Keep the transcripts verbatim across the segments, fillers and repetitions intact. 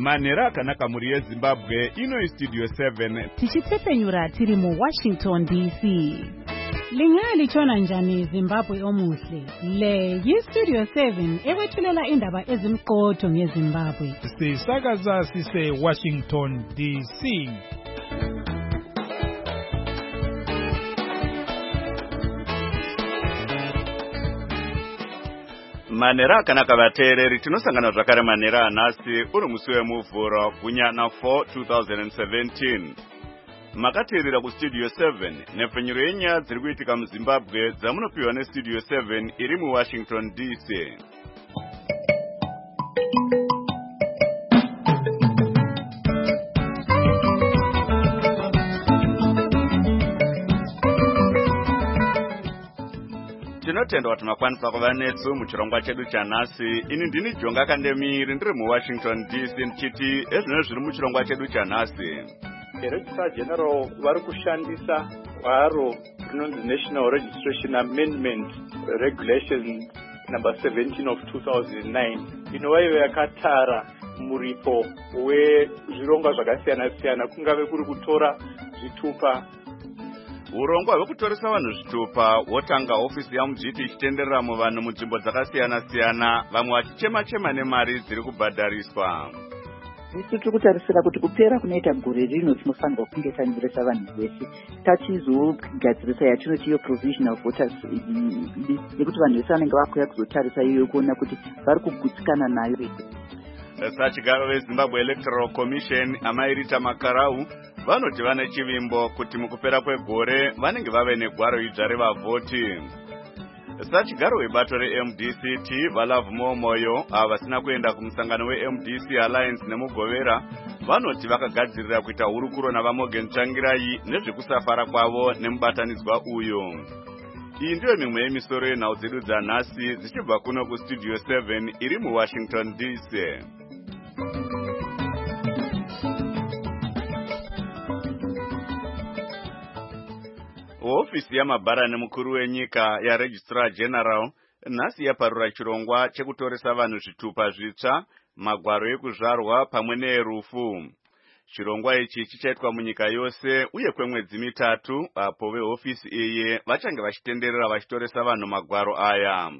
Manera akanaka muri yeZimbabwe ino istudio seven. Tichitsepenyura tiri mu Washington D C. Lingali chona njani Zimbabwe omuhle. Le yistudio seven ewethulela indaba ezimqotho ngeZimbabwe. Sisakaza sise Washington D C. Manera akanaka vateereri tinosangana zvakare manera anasi uri musi wemuvhuro gunyana four twenty seventeen. Makateerera kustudio seven nepfenyuro yenyaya dziri kuitika muZimbabwe dzamunopiwa nestudio seven iri muWashington D C. Tinotenda kuti makwanisa kuva netsu muchirongwa chedu chanhasi. Ini ndini Jonga Kandemiri ndiri muWashington D C ndichiti ezvino zviri muchirongwa chedu chanhasi. Registrar General vari kushandisa gwaro rinonzi National Registration Amendment Regulation number seventeen of two thousand nine inova iyo yakatara muripo wezvirongwa zvakasiyana siyana, kungave kuri kutora zvitupa. Urongwa hwekutoresa vanhu zvitupa hwotanga ofisi yaMujiti ichitenderera muvanhu munzvimbo dzakasiyana siyana, vamwe vachichema chema nemari dziri kubhadhariswa. Isu tiri kutarisira kuti kupera kunoita gore rino tinofanirwa kunge tanyoresa vanhu vese tachizogadzirisa yatinoti iyo provisional voters list yekuti vanhu vese vanenge vakuya kuzotarisa iyoyo kuona kuti vari kugutsikana nayo here. Sachigaro veZimbabwe Electoral Commission amairita Makarau vanoti vane chivimbo kuti mukupera kwegore vanenge vave negwaro idzva revavhoti. Sachigaro webato reM D C T Valavu Momoyo ava vasina kuenda kumusangano weM D C Alliance nemugovera vanoti vakagadzirira kuita hurukuro navaMorgan Tsvangirai nezvekusafara kwavo nemubatanidzwa uyo. Iyi ndiyo mimwe yemisoro yenhau dzedu dzanhasi dzichibva kuno kustudio seven iri muWashington D C. Ofisi yamabhara nemukuru wenyika yaRegistrar General nhasi yaparura chirongwa chekutoresa vanhu zvitupa zvitsva, magwaro ekuzvarwa pamwe neerufu. Chirongwa ichi chichaitwa munyika yose uye kwemwedzi mitatu, apo veofisi iyi vachange vachitenderera vachitoresa vanhu magwaro aya.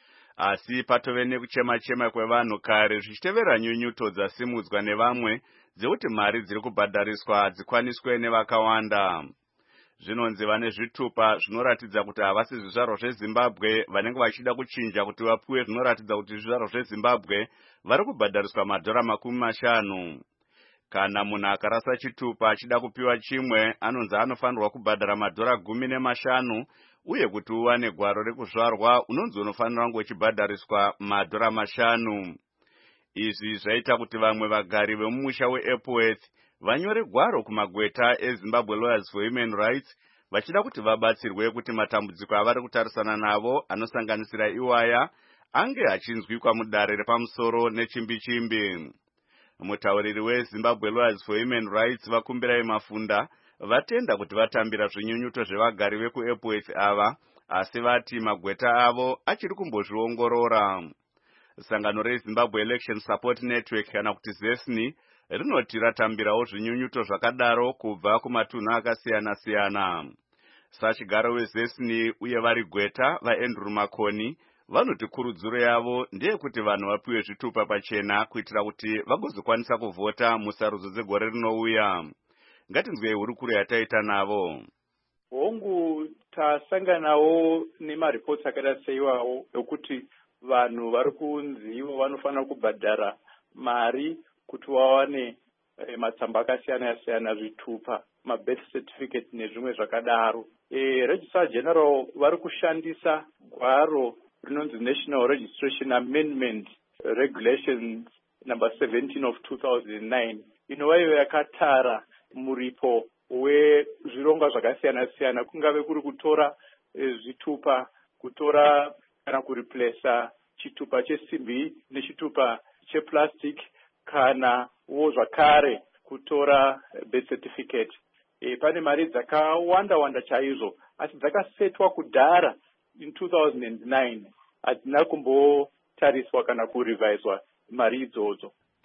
Asi patove nekuchema chema kwevanhu kare zvichitevera nyunyuto dzasimudzwa nevamwe dzekuti mari dziri kubhadhariswa dzikwaniswe nevakawanda. Zvinonzi vane zvitupa zvinoratidza kuti havasi zvizvarwa zveZimbabwe vanenge vachida kuchinja kuti vapiwe zvinoratidza kuti zvizvarwa zveZimbabwe vari kubhadhariswa madhora makumi mashanu. Kana munhu akarasa chitupa achida kupiwa chimwe, anonzi anofanirwa kubhadhara madhora gumi nemashanu, uye kuti uwane gwaro rekuzvarwa unonzi unofanira kunge uchibhadhariswa madhora mashanu. Izvi zvaita kuti vamwe vagari vemumusha weEpworth vanyore gwaro kumagweta eZimbabwe Lawyers for Human Rights vachida kuti vabatsirwe kuti matambudziko avari kutarisana navo anosanganisira iwaya ange achinzwikwa mudare repamusoro nechimbi-chimbi. Mutauriri weZimbabwe Lawyers for Human Rights Vakumbirai Mafunda vatenda kuti vatambira zvinyunyuto zvevagari vekuEpworth ava, asi vati magweta avo achiri kumbozviongorora. Sangano reZimbabwe Election Support Network kana kuti ZESNI rinoti ratambirawo zvinyunyuto zvakadaro kubva kumatunhu akasiyana siyana. Sachigaro weZESNI uye vari gweta vaAndrew Makoni vanoti kurudziro yavo ndeyekuti vanhu vapiwe zvitupa pachena kuitira kuti vagozokwanisa kuvhota musarudzo dzegore rinouya. Ngatinzwei hurukuro yataita navo. Hongu tasanganawo nemaripoti akada seiwawo ekuti vanhu vari kunzi ivo vanofanira kubhadhara mari kuti wawane e, matsamba akasiyana siyana, zvitupa, mabirth certificate nezvimwe zvakadaro. E, Registrar General vari kushandisa gwaro rinonzi National Registration Amendment Regulation number seventeen of two thousand nine inova iyo yakatara muripo wezvirongwa zvakasiyana siyana, kungave kuri kutora e, zvitupa, kutora kana kuriplesa chitupa chesimbi nechitupa cheplastic, kana wo zvakare kutora birth certificate. E, pane mari dzakawanda wanda chaizvo, asi dzakasetwa kudhara in two thousand nine. Hadzina kumbotariswa kana kureviswa mari idzodzo.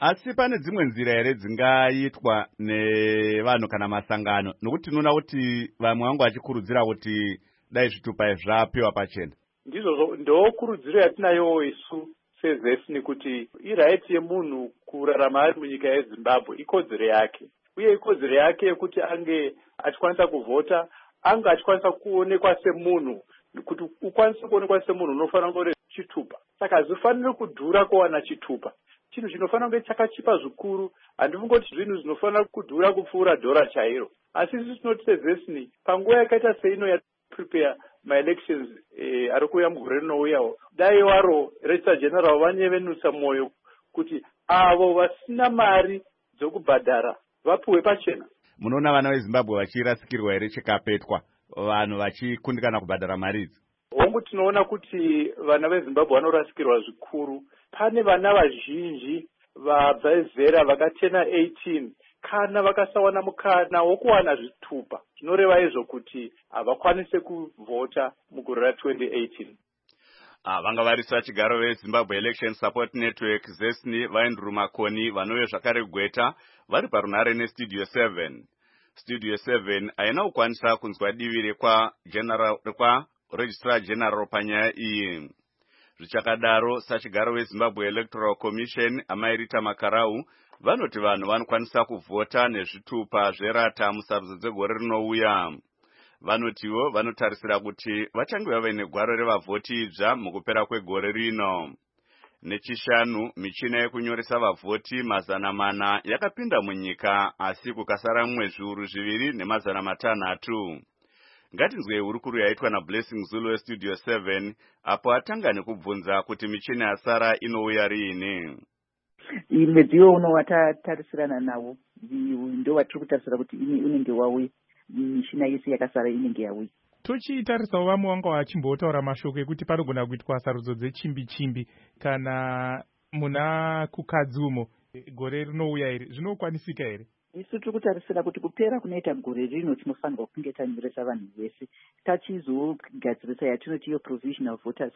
Asi pane dzimwe nzira ere dzingaitwa nevanhu kana masangano, nokuti tinoona kuti vamwe vangu vachikurudzira kuti dai zvitupa zvapiwa pachena. Ndizvo ndokurudziro yatinayo isu sezesini kuti iraiti yemunhu kurarama ari munyika yeZimbabwe ikodzero yake, uye ikodzero yake yekuti ange achikwanisa kuvhota, ange achikwanisa kuonekwa semunhu. Kuti ukwanise kuonekwa semunhu unofanira kunge chitupa. Saka hazvifaniri kudhura kuwana chitupa. Chinhu chinofanira kunge chakachipa zvikuru. Handifungoti zvinhu zvinofanira kudhura kupfuura dhora chairo. Asi isu tinoti sezesini panguva yakaita seino yaprepare maelections eh, ari kuuya mugore rinouyawo, dai waro Registrar General vanyevenutsa mwoyo kuti avo vasina mari dzokubhadhara vapuwe pachena. Munoona vana veZimbabwe vachirasikirwa here chikapetwa, vanhu vachikundikana kubhadhara mari idzi? Hongu tinoona kuti vana veZimbabwe vanorasikirwa zvikuru. Pane vana vazhinji vabva zera vakatena eighteen kana vakasawana mukana wokuwana zvitupa, zvinoreva izvo kuti havakwanise kuvhota mugore ra-twenty eighteen. Ah, vanga varisa chigaro veZimbabwe Election Support Network zesini vaindru makoni vanove zvakare gweta vari parunhare nestudio seven. Studio seven haina kukwanisa kunzwa divi rekwa general rekwa Registrar General panyaya iyi. Zvichakadaro, sachigaro veZimbabwe Electoral Commission Amairita Makarau vanoti vanhu vanokwanisa kuvhota nezvitupa zverata musarudzo dzegore rinouya. Vanotiwo vanotarisira kuti vachange vave negwaro revavhoti idzva mukupera kwegore rino. Nechishanu, michina yekunyoresa vavhoti mazana mana yakapinda munyika, asi kukasara mumwe zviuru zviviri nemazana matanhatu. Ngatinzwe hurukuru yaitwa naBlessing Zulu weStudio seven apo atanga nekubvunza kuti michina yasara inouya riini. Midziyo uno watatarisirana nawo ndo watiri kutarisira kuti unenge wauya, michina yese yakasara inenge yauya. Tochitarisawo vamwe vanga vachimbotaura mashoko ekuti panogona kuitwa sarudzo dzechimbi chimbi kana muna kukadzi umo gore rinouya iri, zvinokwanisika here? Isu tiri kutarisira kuti kupera kunoita gore rino tinofanirwa kunge tanyoresa vanhu vese, tachizogadzirisa yatinoti iyo provisional voters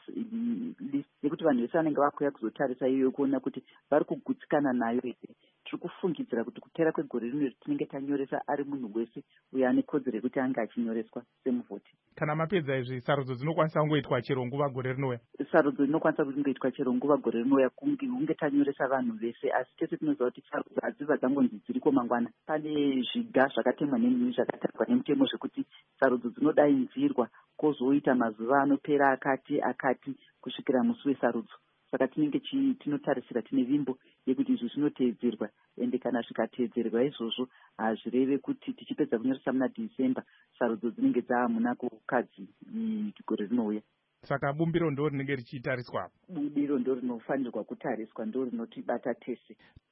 list yekuti vanhu vese vanenge vakuya kuzotarisa iyo kuona kuti vari kugutsikana nayo here. Tiri kufungidzira kuti kupera kwegore rino tinenge tanyoresa ari munhu wese uyo ane kodzero yekuti ange achinyoreswa semuvhoti. Kana mapedza izvi sarudzo dzinokwanisa kungoitwa chero nguva gore rinouya? Sarudzo dzinokwanisa kungoitwa chero nguva gore rinouya kunge hunge tanyoresa vanhu vese, asi tese tinoziva kuti sarudzo hadzibva dzangonzi dziriko mangwana. Pane zviga zvakatemwa zvakatarwa nemutemo zvekuti sarudzo dzinodainzirwa kwozoita mazuva anopera akati akati kusvikira musi wesarudzo. Saka tinenge tinotarisira tine vimbo yekuti izvi zvinoteedzerwa, ende kana zvikateedzerwa izvozvo hazvireve kuti tichipedza kunyoresa muna December sarudzo dzinenge dzaamuna kukadzi gore rinouya. Saka bumbiro ndo rinenge richitariswa? Bumbiro ndo rinofanirwa kutariswa, ndo rinotibata tese.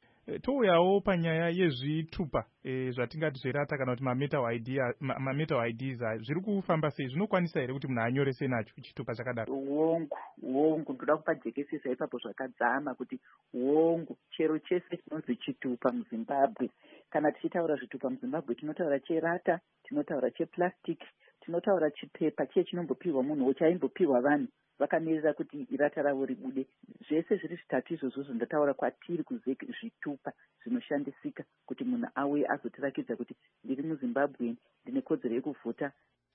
Touyawo panyaya yezvitupa e, zvatingati zverata kana kuti mametal idea mametal ideas zviri kufamba sei? Zvinokwanisa here kuti munhu anyorese nacho chitupa chakadaro? Wongu wongu ndoda kupa jekesisa ipapo zvakadzama kuti wongu chero chese chinonzi chitupa muZimbabwe. Kana tichitaura zvitupa muZimbabwe tinotaura cherata, tinotaura cheplastic, tinotaura chipepa chiye chinombopihwa munhu chaimbopiwa vanhu vakamirira kuti irata ravo ribude. Zvese zviri zvitatu izvozvo zvandataura kwatiri kuze zvitupa zvinoshandisika kuti munhu auye azotirakidza kuti ndiri muZimbabwe, ndine kodzero yekuvhota.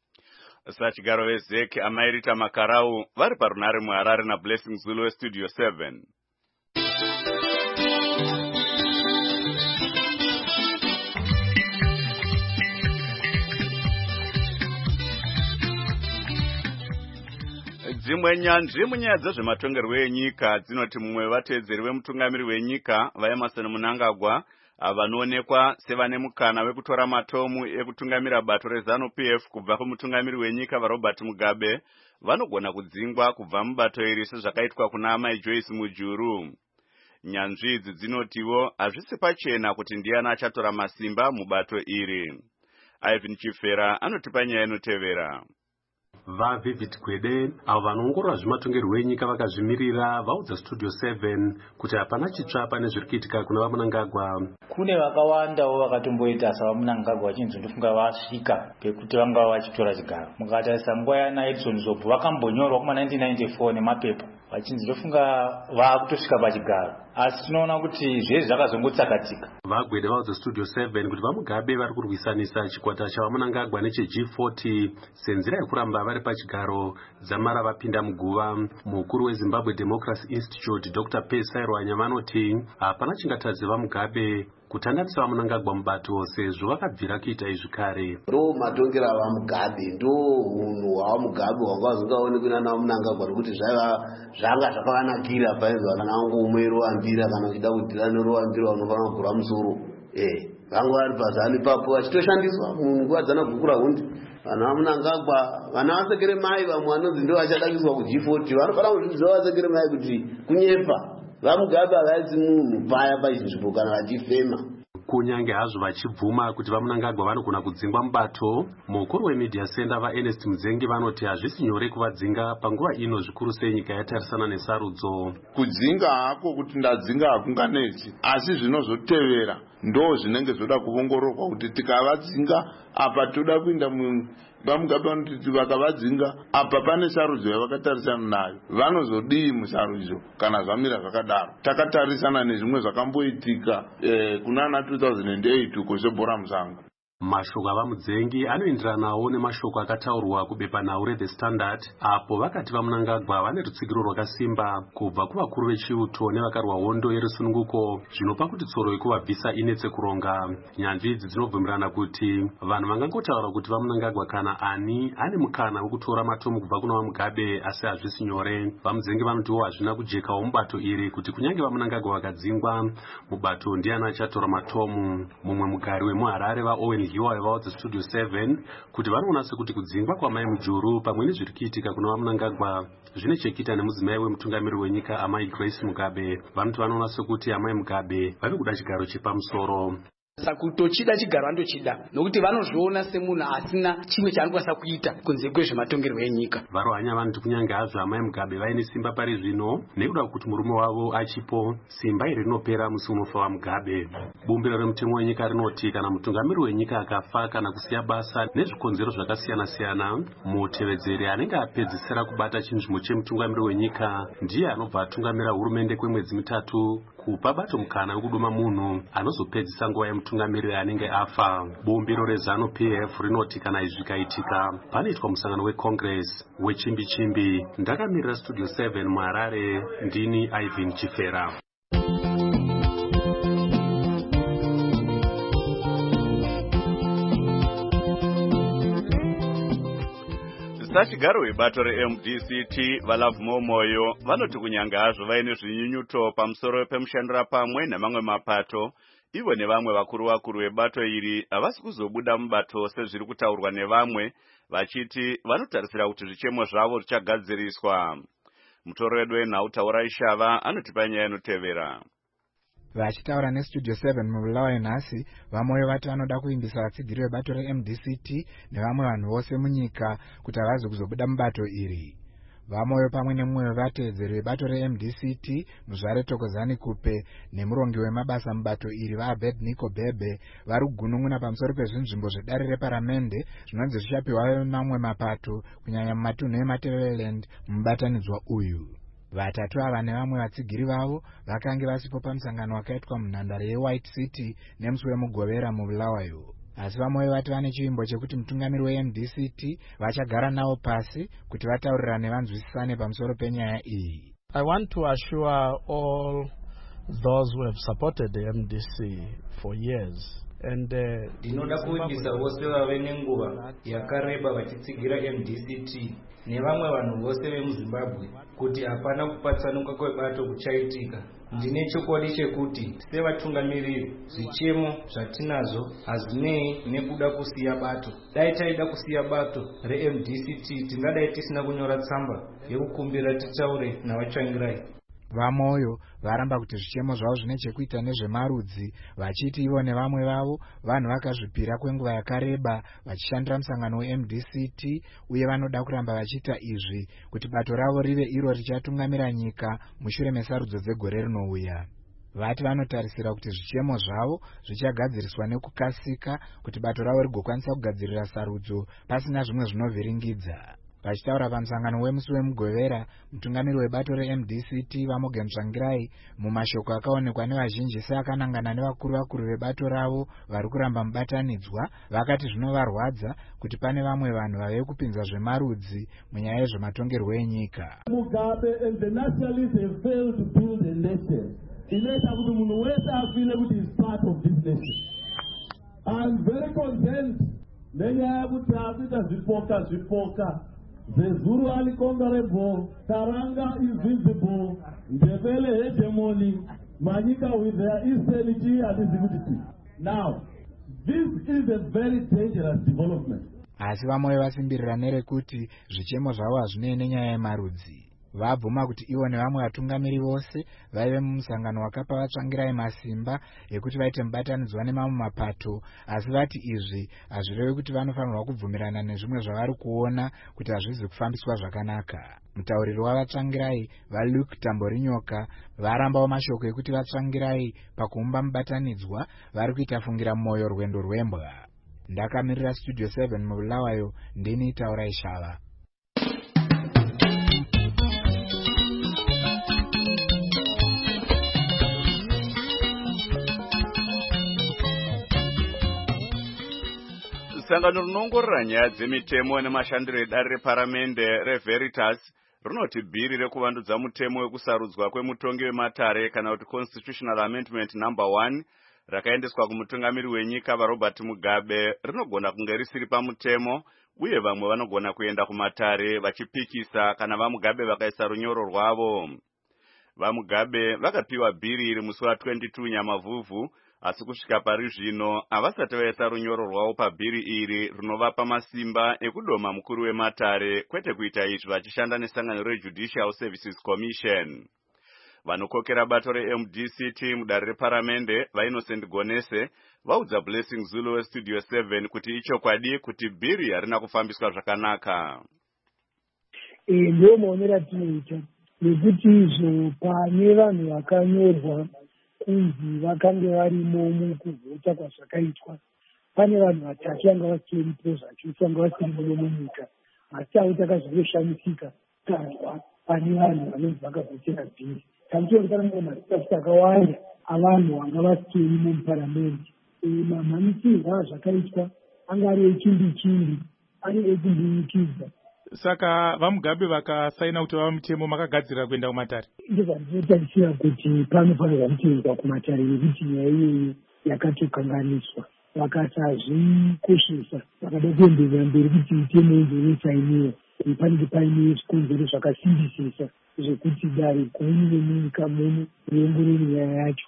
Sachigaro vezek Amairita Makarau vari parunhare muHarare naBlessing Zulu weStudio seven. Dzimwe nyanzvi munyaya dzezvematongerwo enyika dzinoti mumwe vateedzeri vemutungamiri wenyika vaEmerson Mnangagwa vanoonekwa sevane mukana wekutora matomu ekutungamira bato reZANU P F kubva kumutungamiri wenyika vaRobert Mugabe vanogona kudzingwa kubva mubato iri sezvakaitwa kuna Amai Joyce Mujuru. Nyanzvi idzi dzinotiwo hazvisi pachena kuti ndiani achatora masimba mubato iri. Ivan Chifera anotipa nyaya inotevera. vaVivid Gwede avo vanoongorora zvematongerwo enyika vakazvimirira vaudza Studio seven kuti hapana chitsva pane zviri kuitika kuna vaMnangagwa. Kune vakawandawo vakatomboita savaMnangagwa vachinzi ndofunga vasvika pekuti vanga vachitora chigaro. Mukatarisa nguva yaNaidson Zobho vakambonyorwa kuma nineteen ninety-four nemapepa vachinzi ndofunga vakutosvika pachigaro, asi tinoona kuti zvese zvakazongotsakatika. VaGwede vaudza Studio seven kuti vaMugabe vari kurwisanisa chikwata chavaMnangagwa neche G forty senzira yekuramba vari pachigaro dzamara vapinda muguva. Mukuru weZimbabwe Democracy Institute Doctor Pesairo Anya vanoti hapana chingatadze vaMugabe kutandatisa vaMnangagwa mubato sezvo vakabvira kuita izvi kare. Ndo matongera vaMugabe, ndo munhu waMugabe wakazoonekwa nana vaMnangagwa nokuti zvaiva zvanga zvakavanakira paizwa kana angomwero ambira kana uchida kudhira neroambira unofanira kugura musoro. Eh, vanga vari pazani papo vachitoshandiswa munhu nguva dzana kukura hundi. Vana vaMnangagwa, vana vasekere mai vamwe vanonzi ndo vachadakiswa ku G forty vanofanira kuzviziva vasekere mai kuti kunyepa vaMugabe avaisi munhu paya pachinzvimbo kana vachifema. Kunyange hazvo vachibvuma kuti vaMnangagwa vanogona kudzingwa mubato, mukuru wemedia center vaErnest Mudzengi vanoti hazvisi nyore kuvadzinga panguva ino zvikuru sei nyika yatarisana nesarudzo. Kudzinga hako kuti ndadzinga hakunganetsi, asi zvinozotevera ndo zvinenge zvoda kuongororwa kuti tikavadzinga apa toda kuenda mu vaMugabe vanoti vakavadzinga apa pane sarudzo yavakatarisana nayo vanozodii musarudzo kana zvamira zvakadaro. Takatarisana nezvimwe zvakamboitika eh, kunana two thousand eight uko zebhora musango. Mashoko avaMudzengi anoenderanawo nemashoko akataurwa kubepanhau reThe Standard apo vakati vaMnangagwa vane rutsigiro rwakasimba kubva kuvakuru vechiuto nevakarwa hondo yerusununguko zvinopa kuti tsoro yekuvabvisa inetse kuronga. Nyanzvi idzi dzinobvumirana kuti vanhu vangangotaura kuti vaMnangagwa kana ani ane mukana wekutora matomu kubva kuna vaMugabe asi hazvisi nyore. VaMudzengi vanotiwo hazvina kujekawo mubato iri kuti kunyange vaMnangagwa vakadzingwa mubato ndiani achatora matomu. Mumwe mugari wemuHarare vaOwen Hiwa vaudza Studio seven kuti vanoona sekuti kudzingwa kwaMai Mujuru pamwe nezviri kuitika kuna vaMnangagwa zvine chekuita nemudzimai wemutungamiri wenyika Amai Grace Mugabe. Vanoti vanoona sekuti Amai Mugabe vave kuda chigaro chepamusoro. Sakutochida chigaro vandochida nokuti vanozviona semunhu asina chimwe chaanokwanisa kuita kunze kwezvematongerwo enyika. Varohanya vanoti kunyange hazvo Amai Mugabe vaine simba pari zvino nekuda kuti murume wavo achipo simba iri rinopera musi unofa vaMugabe. Bumbiro remutemo wenyika rinoti kana mutungamiri wenyika akafa kana kusiya basa nezvikonzero zvakasiyana siyana, mutevedzeri anenge apedzisira kubata chinzvimbo chemutungamiri wenyika ndiye anobva atungamira hurumende kwemwedzi mitatu kupa bato mukana wekuduma munhu anozopedzisa nguva yemutungamiriri anenge afa. Bumbiro reZanu-P F rinoti kana izvi zvikaitika panoitwa musangano weCongress wechimbi chimbi. Ndakamirira Studio seven muHarare, ndini Ivan Chifera. Sachigaro webato reM D C T valavhumo moyo vanoti kunyange hazvo vaine zvinyunyuto pamusoro pemushandira pamwe nemamwe mapato, ivo nevamwe vakuru vakuru vebato iri havasi kuzobuda mubato sezviri kutaurwa nevamwe vachiti vanotarisira kuti zvichemo zvavo zvichagadziriswa. Mutoro wedu wenhau Taura Ishava anotipa nyaya inotevera. Vachitaura neStudio seven mubulawayo nhasi, vamwe vati vanoda kuimbisa vatsigiri vebato reM D C T nevamwe vanhu vose munyika kuti havazi kuzobuda mubato iri. Vamwe pamwe nemumwe wevatevedzeri vebato reM D C T Muzvare Thokozani Kupe nemurongi wemabasa mubato iri vaAbednego Bhebhe vari kugunun'una pamusoro pezvinzvimbo zvedare reparamende zvinonzi zvichapiwa mamwe mapato kunyanya mumatunhu eMatabeleland mubatanidzwa uyu. Vatatu ava nevamwe vatsigiri vavo vakange vasipo pamusangano wakaitwa munhandare yeWhite City nemusi wemugovera mubulawayo. Asi vamwe vati vane chivimbo chekuti mutungamiri weM D C T vachagara navo pasi kuti vataurirane vanzwisisane pamusoro penyaya iyi. I want to assure all those who have supported the M D C for years and ndinoda kuimbisa vose vave nenguva yakareba vachitsigira M D C T nevamwe vanhu vose vemuZimbabwe kuti hapana kupatsanuka kwebato kuchaitika. Ndine chokwadi chekuti sevatungamiriri zvichemo zvatinazvo hazvinei nekuda kusiya bato. Dai taida kusiya bato reM D C T tingadai tisina kunyora tsamba yekukumbira titaure navatsvangirai. Vamweyo varamba kuti zvichemo zvavo zvine chekuita nezvemarudzi, vachiti ivo nevamwe vavo vanhu vakazvipira kwenguva yakareba vachishandira musangano weM D C T, uye vanoda kuramba vachiita izvi kuti bato ravo rive iro richatungamira nyika mushure mesarudzo dzegore rinouya. Vati vanotarisira kuti zvichemo zvavo zvichagadziriswa nekukasika kuti bato ravo rigokwanisa kugadzirira sarudzo pasina zvimwe zvinovhiringidza. Vachitaura pamusangano wemusi wemugovera, mutungamiri webato reM D C T Vamogen Tsvangirai mumashoko akaonekwa nevazhinji seakanangana nevakuru vakuru vebato ravo vari kuramba mubatanidzwa, vakati zvinovarwadza kuti pane vamwe vanhu vave kupinza zvemarudzi munyaya yezvematongerwo enyika. Mugabe and the nationalists have failed to build a nation. Inoita kuti munhu wese afile kuti is part of this nation. I'm very content nenyaya yekuti akuita zvipoka zvipoka. The Zulu uncomparable, Taranga is visible, Ndebele hegemony, Manika with their instability and insecurity. Now, this is a very dangerous development. Asi vamwe vasimbirira nerekuti zvichemo zvavo hazvinei nenyaya yemarudzi. Vabvuma kuti ivo nevamwe vatungamiri vose vaive mumusangano wakapa Vatsvangirai masimba ekuti vaite mubatanidzwa nemamwe mapato, asi vati izvi hazvirevi kuti vanofanirwa kubvumirana nezvimwe zvavari kuona kuti hazvizi kufambiswa zvakanaka. Mutauriri wavatsvangirai vaLuke Tamborinyoka varambawo mashoko ekuti Vatsvangirai pakuumba mubatanidzwa vari kuita fungira mumwoyo rwendo rwembwa. Ndakamirira Studio seven mubulawayo, ndini Taurai Shava. Sangano rinongorora nyaya dzemitemo nemashandiro edare reparamende reVeritas rinoti bhiri rekuvandudza mutemo wekusarudzwa kwemutongi wematare kana kuti Constitutional Amendment number one rakaendeswa kumutungamiri wenyika vaRobert Mugabe rinogona kunge risiri pamutemo, uye vamwe vanogona kuenda kumatare vachipikisa kana vaMugabe vakaisa runyoro rwavo. VaMugabe vakapiwa bhiri iri musi wa22 Nyamavhuvhu, asi kusvika pari zvino havasati vaisa runyoro rwavo pabhiri iri rinovapa masimba ekudoma mukuru wematare, kwete kuita izvi vachishanda nesangano reJudicial Services Commission. Vanokokera bato reM D C T mudare reparamende vaInnocent Gonese vaudza Blessing Zulu weStudio seven kuti ichokwadi kuti bhiri harina kufambiswa zvakanaka. Ndio maonera tinoita nekuti izvo pane vanhu vakanyorwa kunzi vakange varimo mukuvhota kwazvakaitwa. Pane vanhu vatatu vanga vasiripo zvacho vanga vasirimo munyika, asi avo takazongoshamisika tanzwa pane vanhu vanonzi vakavhotera bhiri. Tanditonekana mamwe masitati akawanda avanhu vanga vasirimo muparamende. Mamhanitirwa azvakaitwa anga ari echimbi chimbi, ari ekumbuyikidza. Saka vaMugabe vakasaina kuti vava mutemo makagadzirira kuenda kumatare. Ndizvo ndinotarisira kuti panofanirwa kuteerwa kumatare nekuti nyaya iyoyo yakatokanganiswa. Vakasazvikoshesa vakada kuenderera mberi kuti mitemo izosainiwa. Panenge paine zvikonzero zvakasimbisisa zvekuti dare gumi nemunyika muno riongorore nyaya yacho.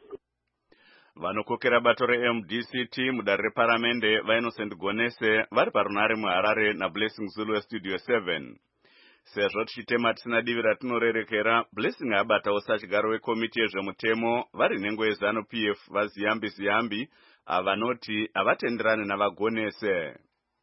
Vanokokera bato reM D C T mudare reparamende vaInnocent Gonese vari parunare muHarare naBlessing Zulu weStudio seven. Sezvo tichitema tisina divi ratinorerekera, Blessing abatawo sachigaro wekomiti yezvemutemo vari nhengo yeZanu P F vaZiyambi Ziyambi avanoti havatenderani navaGonese.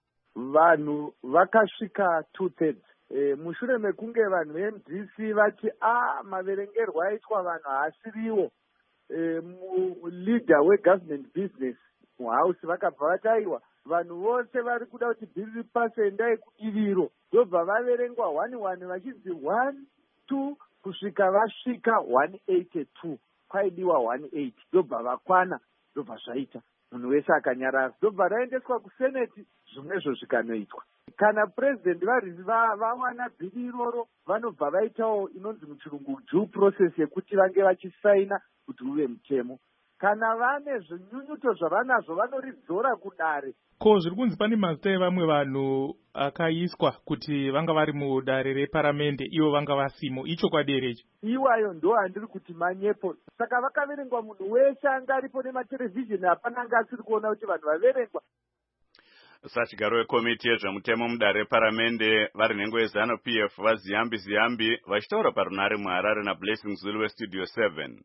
Vanhu vakasvika two thirds. E, mushure mekunge vanhu veM D C vati a maverengerwo aitwa vanhu haasiriwo, e, muleader wegovernment business muhouse vakabva vataiwa vanhu vose vari kuda kuti bhiri ripase endai kudiviro, ndobva vaverengwa one one vachinzi one two kusvika vasvika one eighty-two, kwaidiwa one eighty, ndobva vakwana, ndobva zvaita munhu wese akanyarara, ndobva raendeswa kuseneti, zvimwezvo zvikanoitwa. Kana president vawana bhiri iroro vanobva vaitawo inonzi muchirungu due process yekuti vange vachisaina kuti uve mutemo. Kana vane zvinyunyuto zvavanazvo vanoridzora kudare. Ko zviri kunzi pane mazita evamwe vanhu akaiswa kuti vanga vari mudare reparamende ivo vanga vasimo, ichokwadi here ichi? Iwayo ndo handiri kuti manyepo. Saka vakaverengwa munhu wese anga aripo nematerevhizheni, hapana anga asiri kuona kuti vanhu vaverengwa. Sachigaro wekomiti yezvemutemo mudare reparamende vari nhengo yezano P F vaziyambi ziyambi vachitaura parunare muHarare naBlessing Zulu weStudio seven.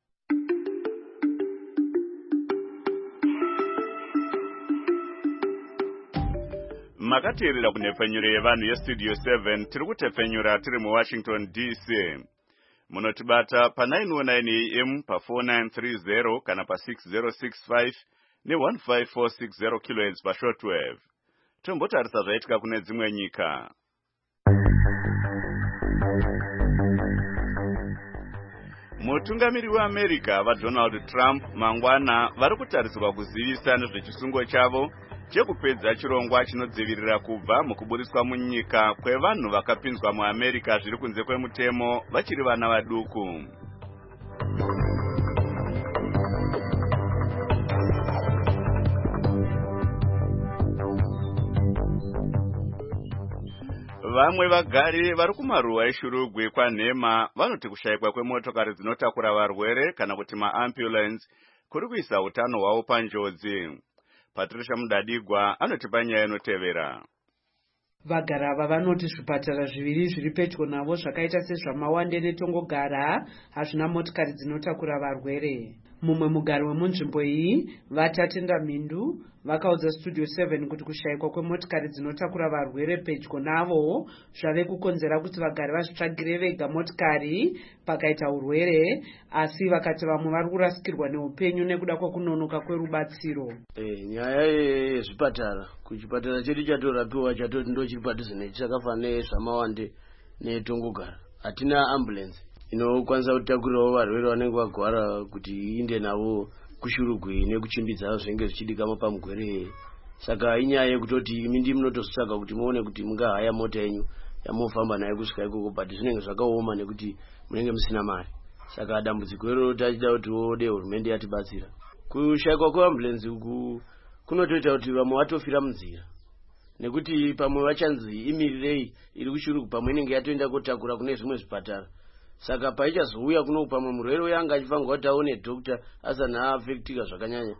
Makateerera kunhepfenyuro yevanhu yeStudio seven tiri kutepfenyura tiri muWashington D C. Munotibata pa nine oh nine A M pa four nine three zero kana pa six zero six five ne one five four six zero kilohertz pa shortwave. Tombotarisa zvaitika kune dzimwe nyika. Mutungamiri weAmerica vaDonald Trump mangwana vari kutarisirwa kuzivisa nezvechisungo chavo chekupedza chirongwa chinodzivirira kubva mukuburiswa munyika kwevanhu vakapinzwa muAmerica zviri kunze kwemutemo vachiri vana vaduku. Vamwe vagari vari kumaruwa eshurugwi kwanhema vanoti kushayikwa kwemotokari dzinotakura varwere kana kuti maambulance kuri kuisa utano hwavo panjodzi. Patricia Mudadigwa anotipa nyaya inotevera. Vagara ava vanoti zvipatara zviviri zviri pedyo navo zvakaita sezvaMawande neTongogara hazvina motikari dzinotakura varwere. Mumwe mugari wemunzvimbo iyi, Vatatenda Mindu, vakaudza Studio seven kuti kushayikwa kwemotikari dzinotakura varwere pedyo navo zvave kukonzera kuti vagari vazvitsvagire vega motikari pakaita urwere, asi vakati vamwe vari kurasikirwa neupenyu nekuda kwekunonoka kwerubatsiro. Eh, nyaya yezvipatara kuchipatara chedu chatorapiwa chatoti ndo chiri padhuze nechi chakafanana nezvaMawande neTongogara. Hatina ambulance inokwanisa kutakurirawo varwere vanenge vagwara kuti iinde navo kushurugwi nekuchimbidza zvinenge zvichidikama pamugwere. Saka inyaya yekutoti imi ndimi munototsvaga kuti muone kuti mungahaya mota yenyu yamofamba nayo kusvika ikoko, but zvinenge zvakaoma nekuti munenge musina mari. Saka dambudziko iroro tachida kuti ode hurumende yatibatsira. Kushayikwa kweambulance uku kunotoita kuti vamwe vatofira munzira, nekuti pamwe vachanzi imirirei iri kushurugwi pamwe inenge yatoenda kotakura kune zvimwe zvipatara. Saka paichazouya kuno pamwe murwere uyanga achifanga kuti aone doctor asana haafektika zvakanyanya,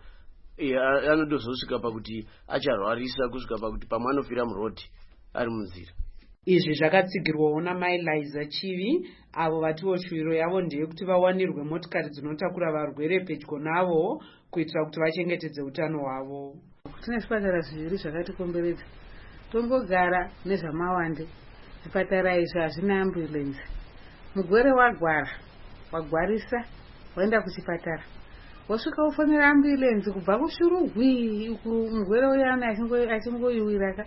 anodozosvika pakuti acharwarisa kusvika pakuti pamwe anofira murodhi ari munzira. Izvi zvakatsigirwawo naMai Liza Chivi, avo vatiwo shuviro yavo ndeyekuti vawanirwe motikari dzinotakura varwere pedyo navo kuitira kuti vachengetedze utano hwavo. Tine zvipatara zviviri zvakatikomberedza, Tongogara nezvaMawande. Zvipatara izvi hazvina ambulance. Mugwere wagwara, wagwarisa, waenda kuchipatara, wasvika ufonera ambulance kubva kushurugwi uku mugwere uyana achingoiwiraka.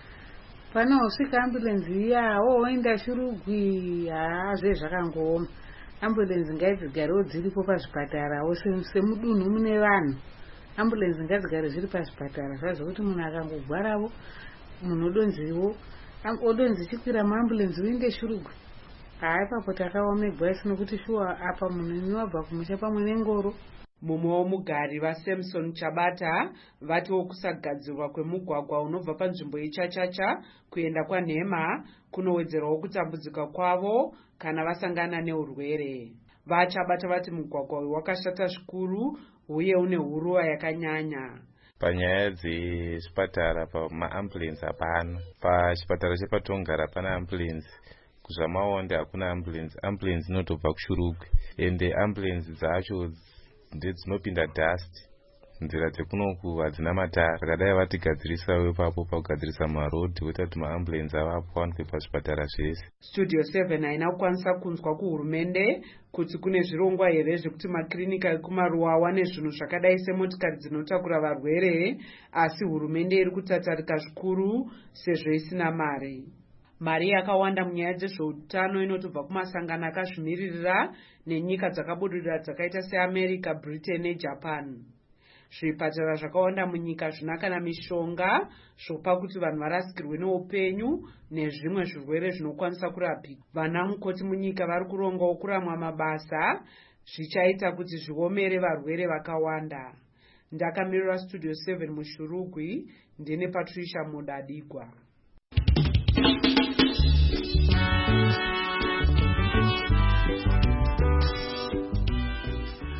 Pane wasvika ambulance iya woenda shurugwi, hazve zvakangooma. Ambulance ngadzigarewo dziripo pazvipatarawo semudunhu mune vanhu. Ambulance ngadzigare zviri pazvipatara zvazo kuti munhu akangogwarawo munhu odonziwo odonzi chikwira muambulance uinde shurugwi. Ipapo takaomegwa isino kuti shuwa apa munhu wabva kumusha pamwe nengoro. Mumwewo mugari vaSamson Chabata vatiwo kusagadzirwa kwemugwagwa unobva panzvimbo yeChachacha kuenda kwaNhema kunowedzerawo kutambudzika kwavo kana vasangana neurwere. VaChabata vati mugwagwa uyu wakashata zvikuru uye une huruva yakanyanya. Panyaya dzezvipatara pamaambulance hapana. Pachipatara chepaTongogara pana ambulance. KuZvaMawande hakuna ambulance. Ambulance inotobva kushurugwi, ende ambulance dzacho ndedzinopinda dust. Nzira dzekunoku hadzina matara. Vakadai vatigadzirisawo ipapo pakugadzirisa marodhi woita kuti maambulance avapo wanikwe pazvipatara zvese. Studio seven haina kukwanisa kunzwa kuhurumende kuti kune zvirongwa here zvekuti makirinika ekumaruwa awane zvinhu zvakadai semotikari dzinotakura varwere, asi hurumende iri kutatarika zvikuru sezvo isina mari. Mari yakawanda munyaya dzezveutano inotobva kumasangano akazvimiririra nenyika dzakabudirira dzakaita seAmerica, Britain neJapan. Zvipatara zvakawanda munyika zvina kana mishonga zvopa kuti vanhu varasikirwe neupenyu nezvimwe zvirwere zvinokwanisa kurapika. Vana mukoti munyika vari kurongawo kuramwa mabasa zvichaita kuti zviomere varwere vakawanda. Ndakamirira Studio seven mushurugwi, ndine Patricia Mudadigwa.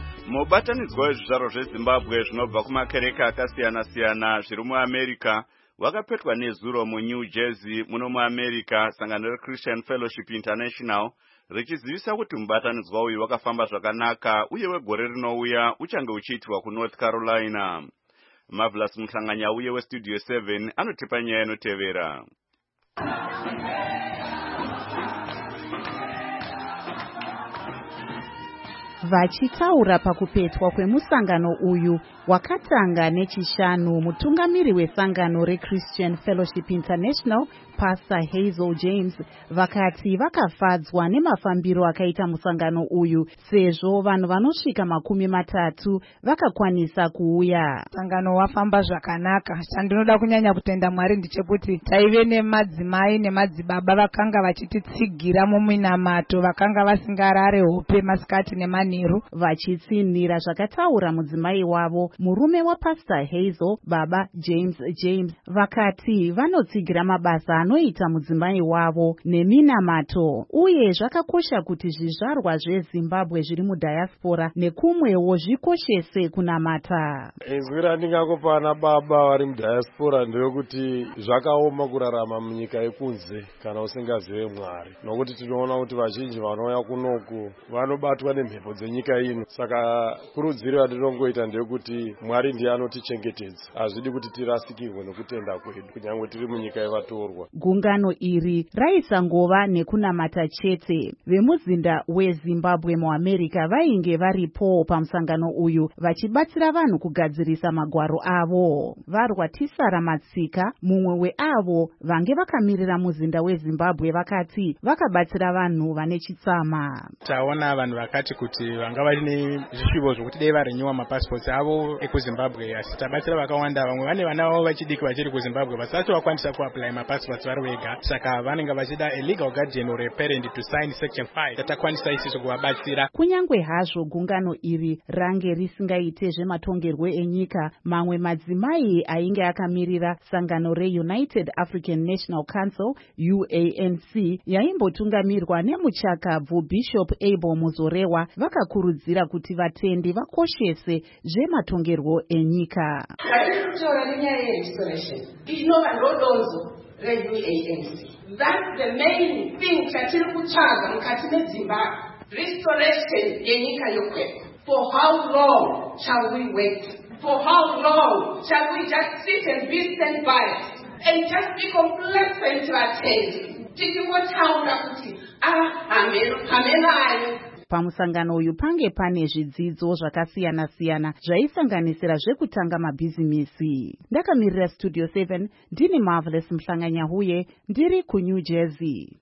Mubatanidzwa wezvizvaro zveZimbabwe zvinobva kumakereke akasiyana-siyana zviri muAmerica wakapetwa nezuro muNew Jersey muno muAmerica. Sangano reChristian Fellowship International richizivisa kuti mubatanidzwa uyu wakafamba zvakanaka uye wegore rinouya uchange uchiitwa kuNorth Carolina. Marvelous Mhlanganya uye weStudio seven anotipa nyaya inotevera. Vachitaura pakupetwa kwemusangano uyu wakatanga nechishanu, mutungamiri wesangano reChristian Fellowship International Pastor Hazel James vakati vakafadzwa nemafambiro akaita musangano uyu sezvo vanhu vanosvika makumi matatu vakakwanisa kuuya. Sangano wafamba zvakanaka. Chandinoda kunyanya kutenda Mwari ndechekuti taive nemadzimai nemadzibaba vakanga vachititsigira muminamato, vakanga vasingarare hope masikati nemanheru vachitsinhira zvakataura mudzimai wavo murume waPastor Hazel, baba James James. Vakati vanotsigira mabasa anoita mudzimai wavo neminamato, uye zvakakosha kuti zvizvarwa zveZimbabwe zviri mudiaspora nekumwewo zvikoshese kunamata. Izwi randingakupa ana baba vari mudiaspora ndeyekuti zvakaoma kurarama munyika yekunze kana usingazive Mwari, nokuti tinoona kuti vazhinji vanouya kunoku vanobatwa nemhepo dzenyika ino. Saka kurudziro yandinongoita ndeyekuti Mwari ndiye anotichengetedza, hazvidi kuti tirasikirwe nekutenda kwedu kunyange tiri munyika yevatorwa. Gungano iri raisangova nekunamata chete. Vemuzinda weZimbabwe muAmerica vainge varipo pamusangano uyu vachibatsira vanhu kugadzirisa magwaro avo. Varwa Tisara Matsika, mumwe weavo vange vakamirira muzinda weZimbabwe, vakati vakabatsira vanhu vane chitsama. Taona vanhu vakati kuti vanga vane zvishuvo zvokuti dai varenyuwa mapassports avo ekuZimbabwe, asi tabatsira vakawanda. Vamwe vane vana vavo vachidiki vachiri kuZimbabwe vasati vakwanisa kuapply mapassports vari vega, saka vanenge vachida a legal guardian or a parent to sign section five. Tatakwanisa isiso kuvabatsira. Kunyangwe hazvo gungano iri range risingaite zvematongerwo enyika, mamwe madzimai ainge akamirira sangano reUnited African National Council U A N C yaimbotungamirwa nemuchakabvu Bishop Abel Muzorewa vakakurudzira kuti vatendi vakoshese zvematongerwo enyika. That's the main thing chatiri kutsvaga mukati meZimbabwe, restoration yenyika yokwedu. For how long shall we wait? For how long shall we just sit and be stand by and just be complacent to attend? Tichikotaura kuti ah hamenai. Pamusangano uyu pange pane zvidzidzo zvakasiyana-siyana zvaisanganisira zvekutanga mabhizimisi. Ndakamirira Studio seven, ndini Marvelous Mhlanganya huye, ndiri kuNew Jersey.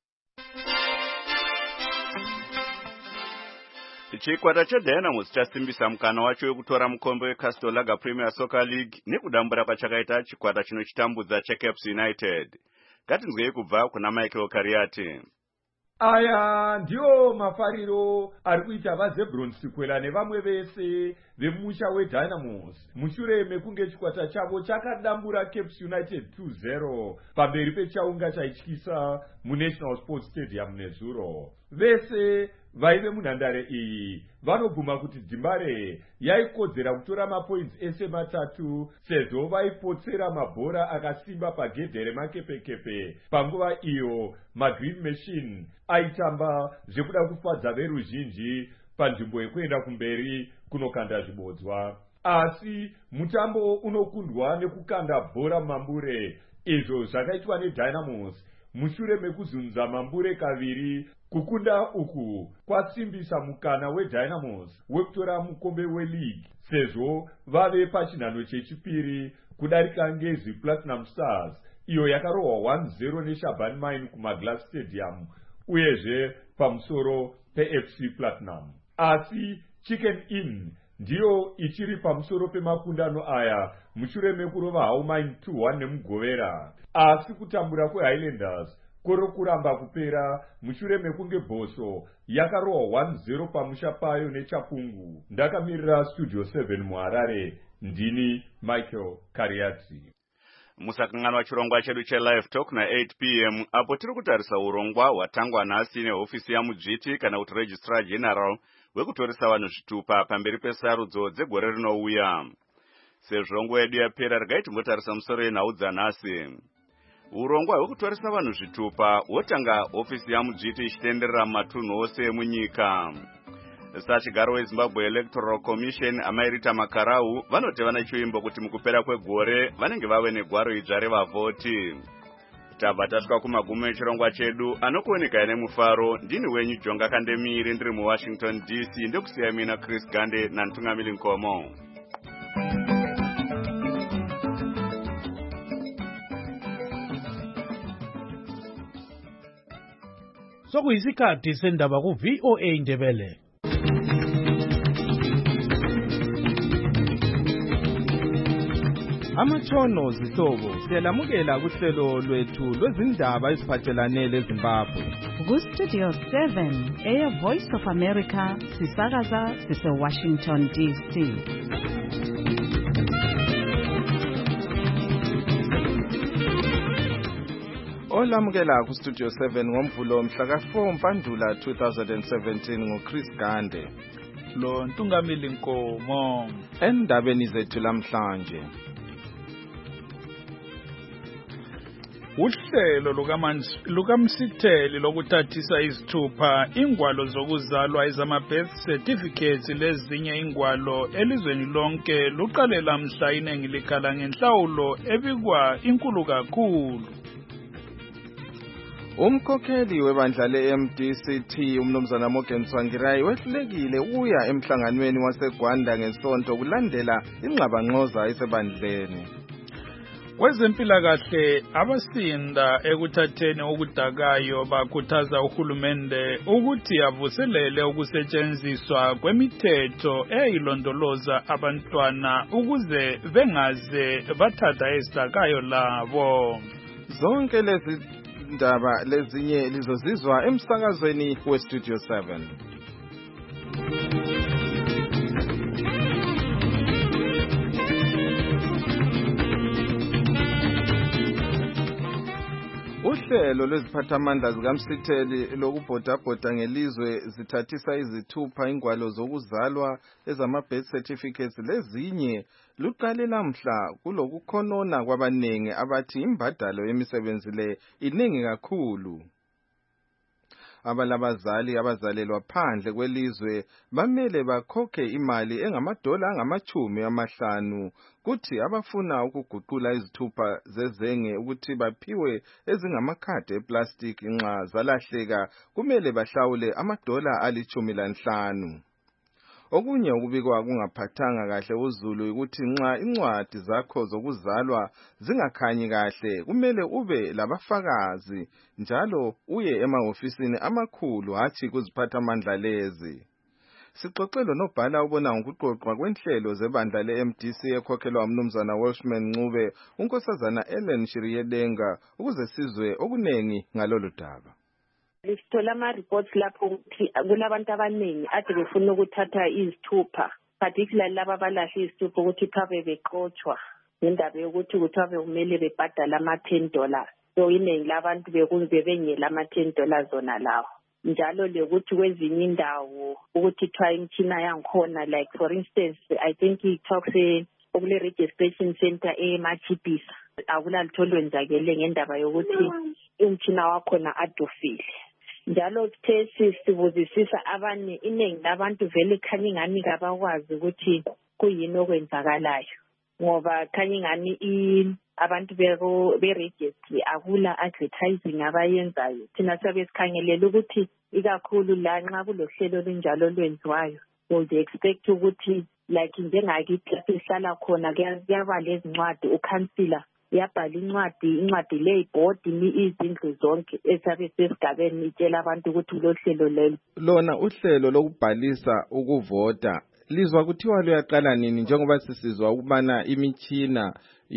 Chikwata cheDynamos chasimbisa mukana wacho wekutora mukombe weCastle Lager Premier Soccer League nekudambura pachakaita chikwata chinochitambudza cheCaps United. Ngatinzwei kubva kuna Michael Kariati. Aya ndiyo mafariro ari kuita vaZebrons chikwela nevamwe vese vemusha weDynamos mushure mekunge chikwata chavo chakadambura Caps United two zero pamberi pechaunga chaityisa muNational Sports Stadium nezuro. Vese vaive munhandare iyi vanobvuma kuti Dzimbare yaikodzera kutora mapoints ese matatu sezvo vaipotsera mabhora akasimba pagedhe remakepekepe panguva iyo maGreen Machine aitamba zvekuda kufadza veruzhinji panzvimbo yekuenda kumberi kunokanda zvibodzwa. Asi mutambo unokundwa nekukanda bhora mambure, izvo zvakaitwa neDynamos mushure mekuzunza mambure kaviri. Kukunda uku kwasimbisa mukana weDynamos wekutora mukombe weleague sezvo vave pachinhano chechipiri kudarika Ngezi Platinum Stars iyo yakarohwa one zero neShaban Mine kumaGlass Stadium uyezve pamusoro peF C Platinum. Asi Chicken Inn ndiyo ichiri pamusoro pemakundano aya mushure mekurova How Mine two one nemugovera. Asi kutambura kweHighlanders koro kuramba kupera mushure mekunge Bhoso yakarohwa one zero pamusha payo neChapungu. Ndakamirira Studio seven muHarare, ndini Michael Kariati. Musakanganwa chirongwa chedu cheLive Talk na eight p m apo tiri kutarisa urongwa hwatangwa nhasi nehofisi yamudzviti kana kuti Registrar General wekutoresa vanhu zvitupa pamberi pesarudzo dzegore rinouya. sezvo nguva yedu yapera regai timbotarisa musoro yenhau dzanhasi. Urongwa hwekutoresa vanhu zvitupa hwotanga ofisi yamudzviti ichitenderera mumatunhu ose emunyika. Sachigaro weZimbabwe Electoral Commission Amairita Makarau vanoti vane chiimbo kuti mukupera kwegore vanenge vave negwaro idzva revavhoti. Tabva tasvika kumagumo echirongwa chedu anokuoneka nemufaro. Ndini wenyu Jonga Kandemiri ndiri muWashington D C ndekusiya mina Chris Gande nantungamili Nkomo. Sokuyisikhathi sendaba ku V O A Ndebele. Amatshono zihlobo siyalamukela kuhlelo lwethu lwezindaba eziphathelane leZimbabwe. Ku Studio seven, Air Voice of America, sisakaza sise Washington D C. Olamukela ku Studio seven ngomvulo mhla ka four Mpandula two thousand seventeen ngoChris Gande. Lo Ntungamili Nkomo. Endabeni zethu lamhlanje. Uhlelo lukaMsitheli lokuthathisa izithupha ingwalo zokuzalwa ezama-birth certificates lezinye ingwalo elizweni lonke luqalela mhla iningi likhala ngenhlawulo ebikwa inkulu kakhulu. Umkhokheli webandla le-M D C T umnumzana Morgan Tsvangirai wehlulekile uya emhlanganweni waseGwanda ngesonto kulandela ingxabangxoza esebandleni. Kwezempilakahle abasinda ekuthatheni okudakayo bakhuthaza uhulumende ukuthi avuselele ukusetshenziswa kwemithetho eyilondoloza abantwana ukuze bengaze bathatha ezidakayo labo. Zonke lezi ndaba lezinye lizozizwa emsakazweni weStudio seven. Uhlelo lweziphathamandla zikaMsitheli lokubhodabhoda ngelizwe zithathisa izithupha ingwalo zokuzalwa ezama-birth certificates lezinye luqale namhla kulokukhonona kwabaningi abathi imbadalo yemisebenzi le iningi kakhulu. Abalabazali abazalelwa phandle kwelizwe bamele bakhokhe imali engamadola angamachumi amahlanu kuthi abafuna ukuguqula izithupha zezenge ukuthi baphiwe ezingamakhadi eplastic nxa zalahleka kumele bahlawule amadola alichumi lanhlanu. Okunye ukubikwa kungaphathanga kahle uZulu ukuthi nxa incwadi zakho zokuzalwa zingakhanyi kahle kumele ube labafakazi njalo uye emahofisini amakhulu hathi kuziphathamandla lezi. Sixoxelo nobhala ubona ngokuqoqwa kwenhlelo zebandla le-M D C ekhokhelwa umnumzana Welshman Ncube unkosazana Ellen Shiriyedenga ukuze sizwe okunengi ngalolu daba. Lisithola ama-reports lapho ukuthi kulabantu abaningi ade befuna ukuthatha izithupha, particularly laba abalahle izithupha ukuthi phabe beqotshwa ngendaba yokuthi kuthiwa bekumele bebhadala ama-ten dollars. So iningi labantu bebengela ama-ten dollars zona lawo. Njalo lokuthi kwezinye indawo ukuthi kuthiwa imitshina yankhona, like for instance I think it talks okule registration center eMachibisa akulalutho olwenzakele ngendaba yokuthi umtshina wakhona adufile. Njalo kuthe sibuzisisa abanye iningi labantu vele khanya ingani kabakwazi ukuthi kuyini okwenzakalayo ngoba khanya ingani abantu be-registry akula advertising abayenzayo. Thina siyabe sikhangelela ukuthi ikakhulu la nxa kulohlelo olunjalo olwenziwayo would expect ukuthi like njengakithi lapho sihlala khona kuyaba lezincwadi ukhansila yabhala incwadi incwadi leyibhodi izindlu zonke esabe sesigabeni itshela abantu ukuthi ulohlelo lelo. Lona uhlelo lokubhalisa ukuvota lizwa kuthiwa luyaqala nini njengoba sisizwa ukubana imitshina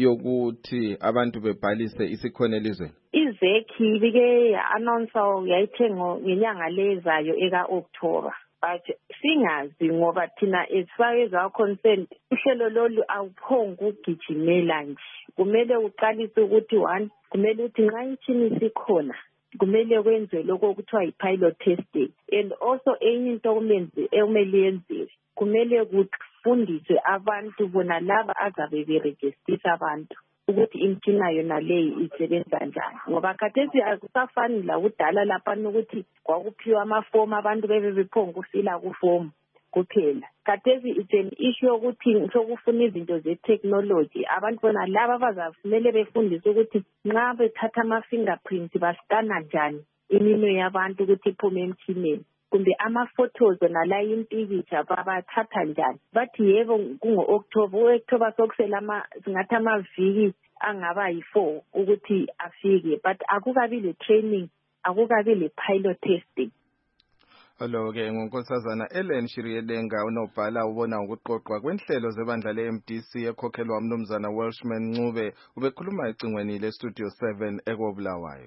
yokuthi abantu bebhalise isikhona elizweni? Izekhi bike announce yayithengo ngenyanga lezayo eka October. But singazi ngoba thina as far as our concerned uhlelo lolu awuphonga ukugijimela nje. Kumele uqalise ukuthi one kumele uthi nxa imitshini sikhona kumele kwenziwe lokho okuthiwa yi-pilot testing, and also enye into kumele yenziwe kumele bafundise abantu bona laba azabe berejistisa abantu ukuthi imtshina yona leyi isebenza njani, ngoba khathesi akusafani la kudala lapha ukuthi kwakuphiwa amafomu abantu bebe bephonga ukufila kufomu kuphela. Khathesi it's an issue ukuthi sokufuna izinto ze-technology. Abantu bona laba bazafanele befundise ukuthi nxa bethatha ama-fingerprints baskana njani iminwe yabantu ukuthi iphume emtshineni, kumbe ama-photos nala impikitsha babathatha njani. Bathi yebo kungo-October, u-October sokusela singathi amaviki angaba yi-four ukuthi afike, but akukabi le-training, akukabi le-pilot testing. Alo-ke ngunkosazana Ellen Shiriedenga unobhala ubona ukuqoqwa kwenhlelo zebandla le-M D C ekhokhelwa umnumzana Welshman Ncube ubekhuluma ecingweni le-Studio seven ekobulawayo.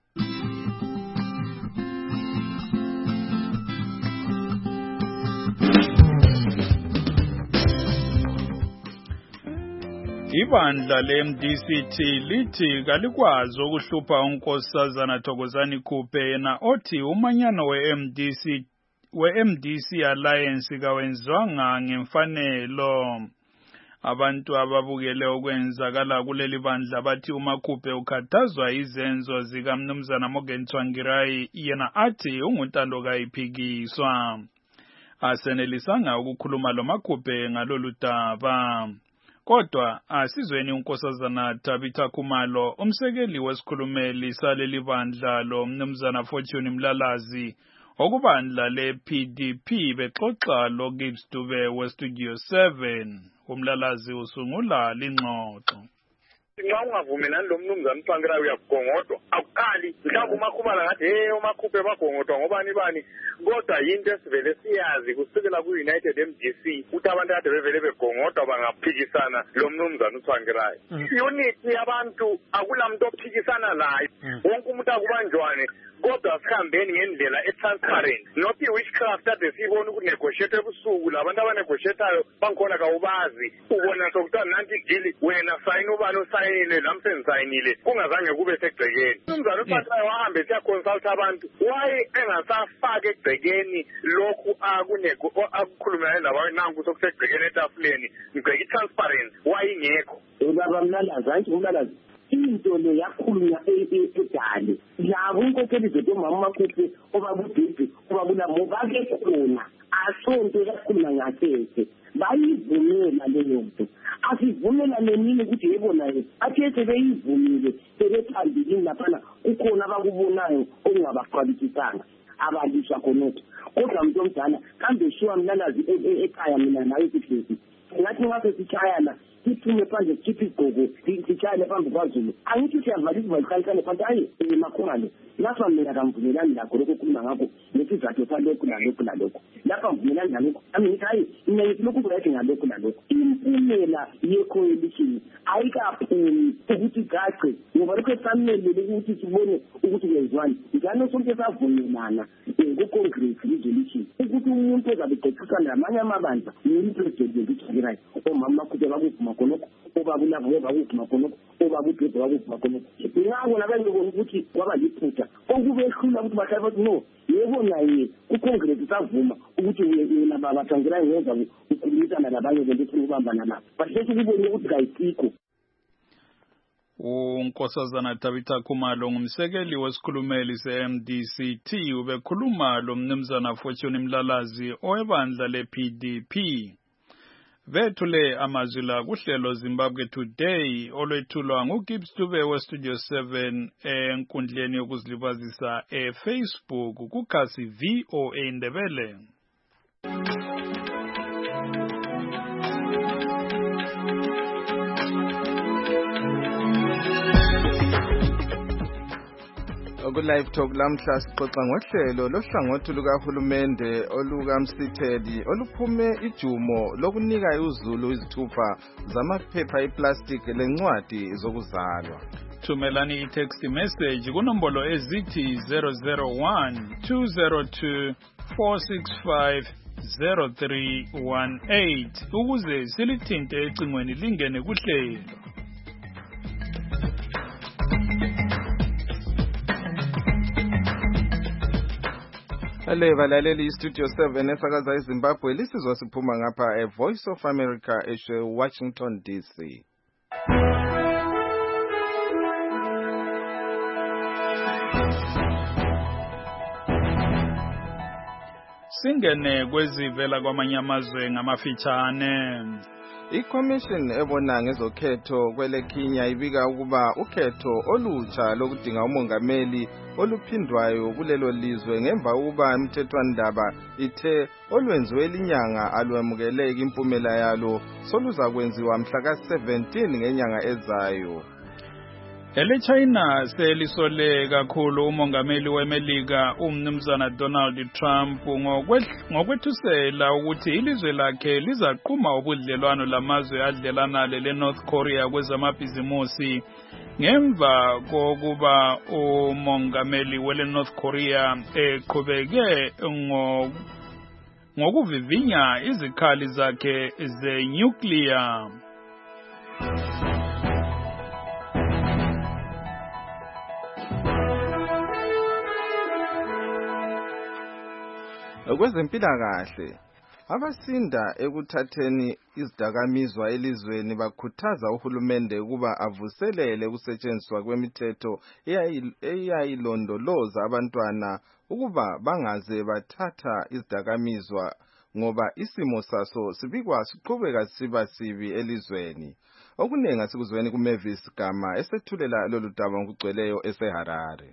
Ibandla le-M D C T lithi kalikwazi ukuhlupha unkosazana Thokozani Kupe yena othi umanyano we-M D C we-M D C Alliance kawenzwanga ngemfanelo. Abantu ababukele okwenzakala kuleli bandla bathi uMakupe ukhathazwa izenzo zikaMnumzana Morgan Tsvangirai yena athi ungutando kayiphikiswa. Asenelisanga ukukhuluma lo Makupe ngalolu daba. Kodwa asizweni unkosazana Tabitha Khumalo umsekeli wesikhulumeli saleli bandla lo Mnumzana Fortune Mlalazi okubandla le-P D P bexoxa lo Gibbs Dube we-Studio seven. Umlalazi usungula lingxoxo. Nxa ungavumelani lo Mnumzana Tsvangirai uyagongodwa akuqali mhlawumbe uMakhubala ngathi hey uMakhuphe bagongodwa ngobani bani, kodwa yinto esivele siyazi kusukela ku-United M D C ukuthi abantu kade bevele begongodwa bangaphikisana lo Mnumzana Tsvangirai. Unity yabantu akulamuntu ophikisana naye, wonke umuntu akubanjwane, kodwa sihambeni ngendlela e-transparent, not i-witchcraft ade siyibona ukunegotiate ebusuku. Labantu abanegotiatayo bangikhona kawubazi, ubona sokuthiwa nanti idili wena sayini ubani osayinile nami sengisayinile kungazange kube segcekeni. Umnumzana Tsvangirai wahambe siyaconsulta abantu, waye engasafake egcekeni lokhu akukhulumayo nabayo nanku sokusegcekeni etafuleni, ngibheka i-transparent wayingekho. Ubaba Mlalazi hayi uMlalazi into le yakhulunywa edale labo inkokheli zethu omama Makupe obabudisi obabulamo bake khona asonto yakhuluma ngasese bayivumela leyo nto. Asivumela nemini ukuthi yebo naye athethe beyivumile sebephambili laphana ukhona abakubonayo okungabaqwalisisanga abalisha khonotho. Kodwa umuntu omdala kambe shiwa Mlalazi ekhaya mina nawe sihlezi ngathi ngase sichayana siphume phandle sikhiphe igqoko sichayane phambi kwaZulu. Angithi ukuthi yavalisa ivalikhalikane phansi hayi emakhumalo lapha mina kamvumelani lakho lokho khuluma ngakho nesizathu salokhu nalokhu nalokho lapha mvumelani nalokho ami ngithi hayi mina ngithi lokhu kuyathi ngalokhu nalokho. Impumela ye-coalition ayikaphumi ukuthi gace ngoba lokho esamelele ukuthi sibone ukuthi kwenziwani njalo sonke savumelana ku-Congress resolution ukuthi umuntu ozabe exoxisana namanye amabandla yi-president uTsvangirai omama Makupe bakuvuma khonokho obabulavo bakuvuma khonokho obabudwebe bakuvuma khonokho. Ngakho nabengibona ukuthi kwaba liphutha okubehlula ukuthi bahlale bathi no yebo naye ku-Congress savuma ukuthi yena baba Tsvangirai ngenza ukukhulumisana labanye bento efuna ukubambana nabo but lethi kubone ukuthi kayisikho. Unkosazana Tabitha Khumalo ngumsekeli wesikhulumeli se-M D C T ubekhuluma lo Mnumzana Fortune Mlalazi owebandla le-P D P. Vethule amazwi la kuhlelo Zimbabwe Today olwethulwa nguGibbs Dube we-Studio seven enkundleni yokuzilibazisa e-Facebook kukhasi V O A Ndebele. Ku-Live Talk lamhla sixoxa ngohlelo lohlangothi lukahulumende olukamsitheli oluphume ijumo lokunika uZulu izithupha zamaphepha eplastiki lencwadi zokuzalwa. Thumelani i-text message kunombolo ezithi zero zero one two zero two four six five zero three one eight ukuze silithinte ecingweni lingene kuhlelo. Ale balaleli istudio seven esakaza eZimbabwe lisizwa siphuma ngapha eVoice of America eWashington D C. Singene kwezivela kwamanye amazwe ngamafitshane. I-Commission ebona ngezokhetho kweleKenya ibika ukuba ukhetho olutsha lokudinga umongameli oluphindwayo kulelo lizwe ngemva ukuba imithethwandaba ithe olwenziwe elinyanga alwemukeleki impumela yalo soluzakwenziwa mhla ka seventeen ngenyanga ezayo. Ele China selisole kakhulu umongameli weMelika umnumzana Donald Trump ngokwethusela ukuthi ilizwe lakhe lizaqhuma ubudlelwano lamazwe adlelana le North Korea kwezamabhizimusi ngemva kokuba umongameli wele North Korea eqhubeke ngokuvivinya izikhali zakhe ze-nuclear. Kwezempilakahle abasinda ekuthatheni izidakamizwa elizweni bakhuthaza uhulumende ukuba avuselele ukusetshenziswa kwemithetho eyayilondoloza abantwana ukuba bangaze bathatha izidakamizwa ngoba isimo saso sibikwa siqhubeka siba sibi elizweni. Okuningi asikuzweni kuMavis Gama esethulela lolu daba ngokugcweleyo eseHarare.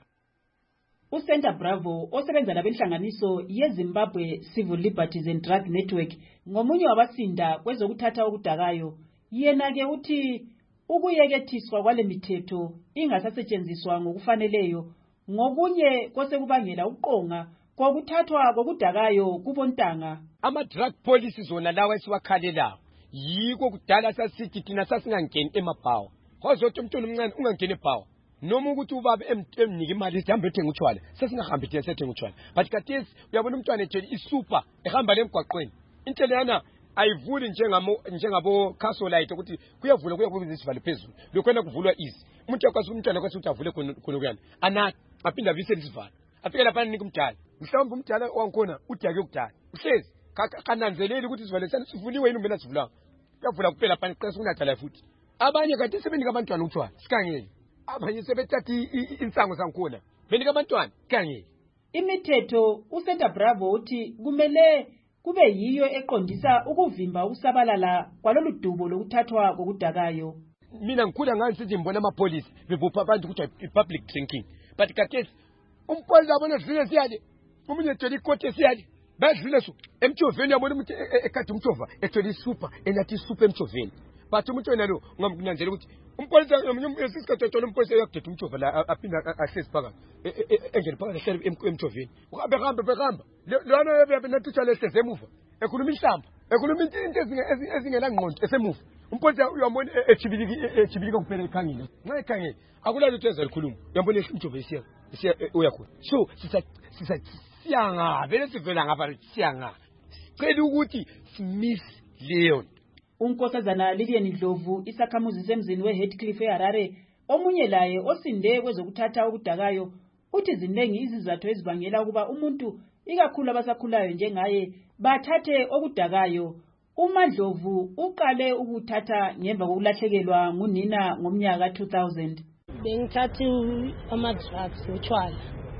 uCenter Bravo osebenza labenhlanganiso yeZimbabwe Civil Liberties and Drug Network ngomunye wabasinda kwezokuthatha okudakayo yena ke uthi ukuyekethiswa kwale mithetho ingasasetshenziswa ngokufaneleyo ngokunye kose kubangela uqonga kokuthathwa kokudakayo kubontanga. Ama drug policy zona lawa esiwakhalela yiko kudala sasithi thina sasingangeni emabhawa hozothi umntwana omncane ungangeni ebhawa noma ukuthi ubaba emnika imali sihambe ethenga utshwala sesingahambi thina sethenga utshwala but kathesi uyabona umntwana ethele isuper ehamba lemgwaqweni intele yana ayivuli njengamo njengabo Casolite ukuthi kuyavula kuyakuba isivalo phezulu lokwena kuvulwa easy umuntu yakwazi umntwana kwathi ukuthi avule khona kuyana ana aphinda vise isivalo afike lapha nika umdala mhlawumbe umdala wankona udake ukudala uhlezi kananzeleli ukuthi isivalo sivuliwe yini umbena sivulanga kuyavula kuphela phani qesa kunathala futhi abanye kade sebenika abantwana utshwala sikangeli abanye sebethathi insango sankhona benika abantwana kangeli. Imithetho uCenter Bravo uthi kumele kube yiyo eqondisa ukuvimba ukusabalala kwalolu dubo lokuthathwa kokudakayo. Mina ngikhula ngani sithi ngibona amapolice bebopha abantu ukuthi public drinking but kathesi umpolice abona zile siyade umunye ethela ikote siyade badlule so emthoveni yabona umuntu ekade umthova ethela isuper enathi isuper emthoveni but umuntu wena lo ngamnanzela ukuthi umpolice esisikhathi ethola umpolice yakudetha umthova la aphinda ahlezi phakathi engene phakathi ahleli emthoveni uhambe hambe behamba lona yabe nathutsha lehleze emuva ekhuluma inhlamba ekhuluma into ezingela ngqondo esemuva umpolice uyamona echibiliki echibilika kuphela ekhangile nxa ekhangile akulalo ukuthi ezalikhuluma uyambona umthova isiya isiya uyakhona so sisa sisa siyanga vele sivela ngapha siyanga cela ukuthi Smith Leon unkosazana Lilian Ndlovu isakhamuzi semzini weHeadcliff eHarare omunye laye osinde kwezokuthatha okudakayo uthi zinengi izizathu ezibangela ukuba umuntu ikakhulu abasakhulayo njengaye bathathe okudakayo. uMandlovu uqale ukuthatha ngemva kokulahlekelwa ngunina ngomnyaka two thousand. Bengithathe ama-drugs utshwala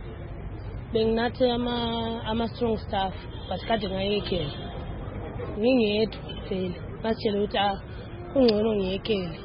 benginathe ama ama strong stuff basikade ngayekela ngingedwa phela batshela ukuthi ah ungcono ngiyekele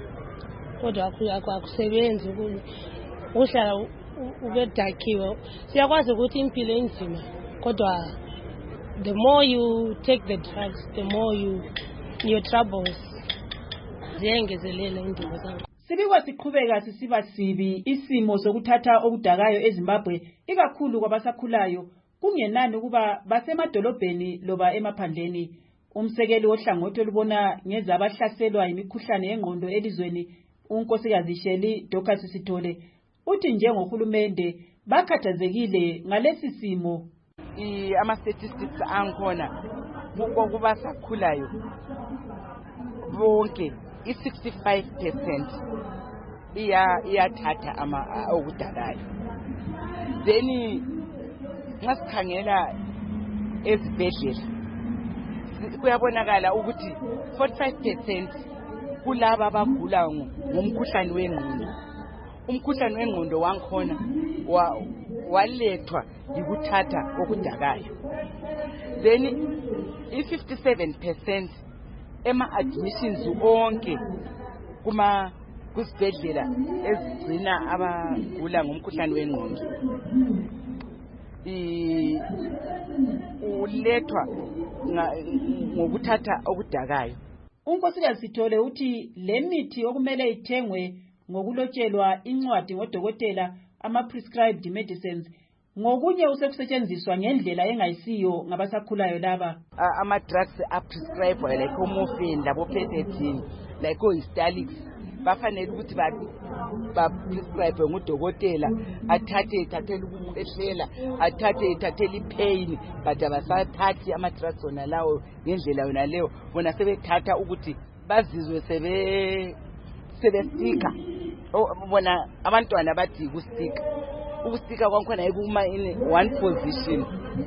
kodwa akusebenzi ukuhlala ubedakiwe siyakwazi ukuthi impilo enzima kodwa the more you take the drugs the more you your troubles ziyengezelela indima zakho. Sibikwa siqhubeka sisiba sibi isimo sokuthatha okudakayo eZimbabwe ikakhulu kwabasakhulayo kungenani ukuba basemadolobheni loba emaphandleni. Umsekeli wohlangothi olubona ngezabahlaselwa imikhuhlane yengqondo elizweni unkosikazi Sheli Dorcas Sithole uthi njengohulumende bakhathazekile ngalesi simo. I ama statistics ankhona kuba sakhulayo bonke i sixty-five percent iya iyathatha ama okudalayo then nxa sikhangela ezibhedlela kuyabonakala ukuthi forty-five percent kulaba abagula ngomkhuhlane wengqondo. Umkhuhlane wengqondo wankhona walethwa yikuthatha okudakayo. Then i-fifty-seven percent ema-admissions onke kuma kusibhedlela ezigcina abagula ngomkhuhlane wengqondo ulethwa ngokuthatha okudakayo. Unkosikazi Sithole uthi le mithi okumele ithengwe ngokulotshelwa incwadi ngodokotela ama-prescribed medicines ngokunye usekusetshenziswa ngendlela engayisiyo ngabasakhulayo laba. Ama-drugs a-prescribe like omorphine labo-pethidine like o-hystalics bafanele ukuthi ba-prescribe ngudokotela athathe ethathele ukukhwehlela athathe ethathele ipain but abasathathi ama-drugs wona lawo ngendlela yona leyo bona sebethatha ukuthi bazizwe sebe sebestika bona abantwana bathi kustika ukustika kwankhona yikuma in one position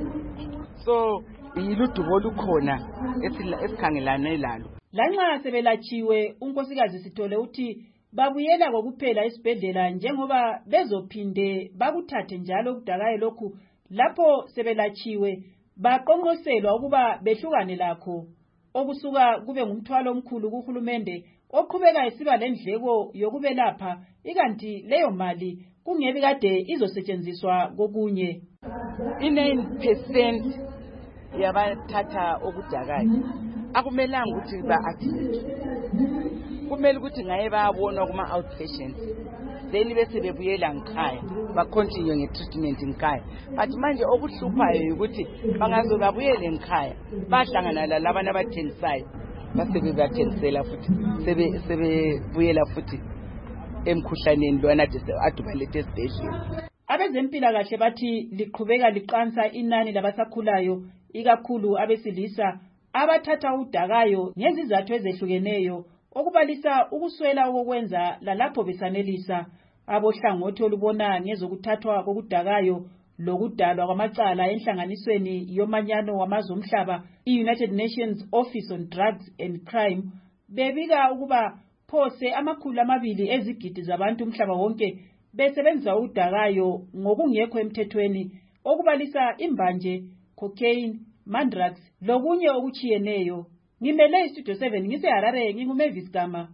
so yiludubo olukhona esikhangelane lalo. Lanxa sebelachiwe unkosikazi Sithole uthi babuyela kokuphela esibhedlela njengoba bezophinde bakuthathe njalo kudakayo lokhu lapho sebelachiwe baqonqoselwa ukuba behlukane lakho okusuka kube ngumthwalo omkhulu kuhulumende oqhubeka isiba lendleko yokubelapha ikanti leyo mali kungebi kade izosetshenziswa kokunye. I-nine percent yabathatha okudakayo akumelanga ukuthi ba-admit, kumele ukuthi ngaye bayabonwa kuma-outpatient then bese bebuyela ngikhaya bacontinue nge-treatment ngikhaya. But manje okuhluphayo ukuthi bangaze babuyele ngikhaya bahlangana lalabana abathengisayo base bebathengisela futhi sebebuyela futhi emkhuhlaneni lwana adubalete esibhedlela. Abezempilakahle bathi liqhubeka liqansa inani labasakhulayo ikakhulu abesilisa abathatha udakayo ngezizathu ezehlukeneyo okubalisa ukuswela okwenza lalapho besanelisa. Abohlangothi olubona ngezokuthathwa kokudakayo lokudalwa kwamacala enhlanganisweni yomanyano wamazwe omhlaba i-United Nations Office on Drugs and Crime bebika ukuba phose amakhulu amabili ezigidi zabantu umhlaba wonke besebenza udakayo ngokungekho emthethweni okubalisa imbanje, cocaine, mandrax lokunye okuchiyeneyo. Ngimele istudio seven ngise Harare nginguMavis Gama.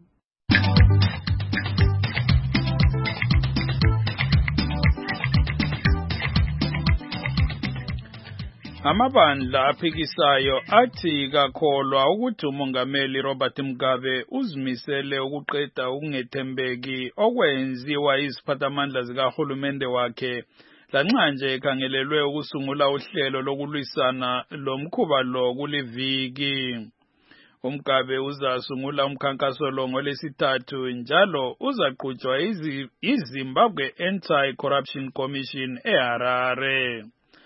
Amabandla aphikisayo athi kakholwa ukuthi umongameli Robert Mugabe uzimisele ukuqeda ukungethembeki okwenziwa iziphathamandla zikahulumende wakhe lanxa nje ekhangelelwe ukusungula uhlelo lokulwisana lomkhuba lo kuliviki. uMgabe uzasungula umkhankaso lo ngolesithathu njalo uzaqhutshwa iZimbabwe Anti-Corruption Commission eHarare.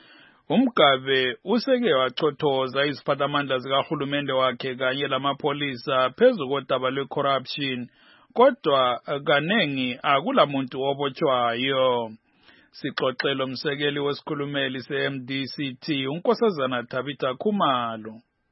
uMgabe useke wachothoza iziphathamandla zikahulumende wakhe kanye lamapolisa phezu kodaba lwe-corruption kodwa kanengi akulamuntu obotshwayo. Sixoxela umsekeli wesikhulumeli se-M D C T uNkosazana Tabitha Khumalo.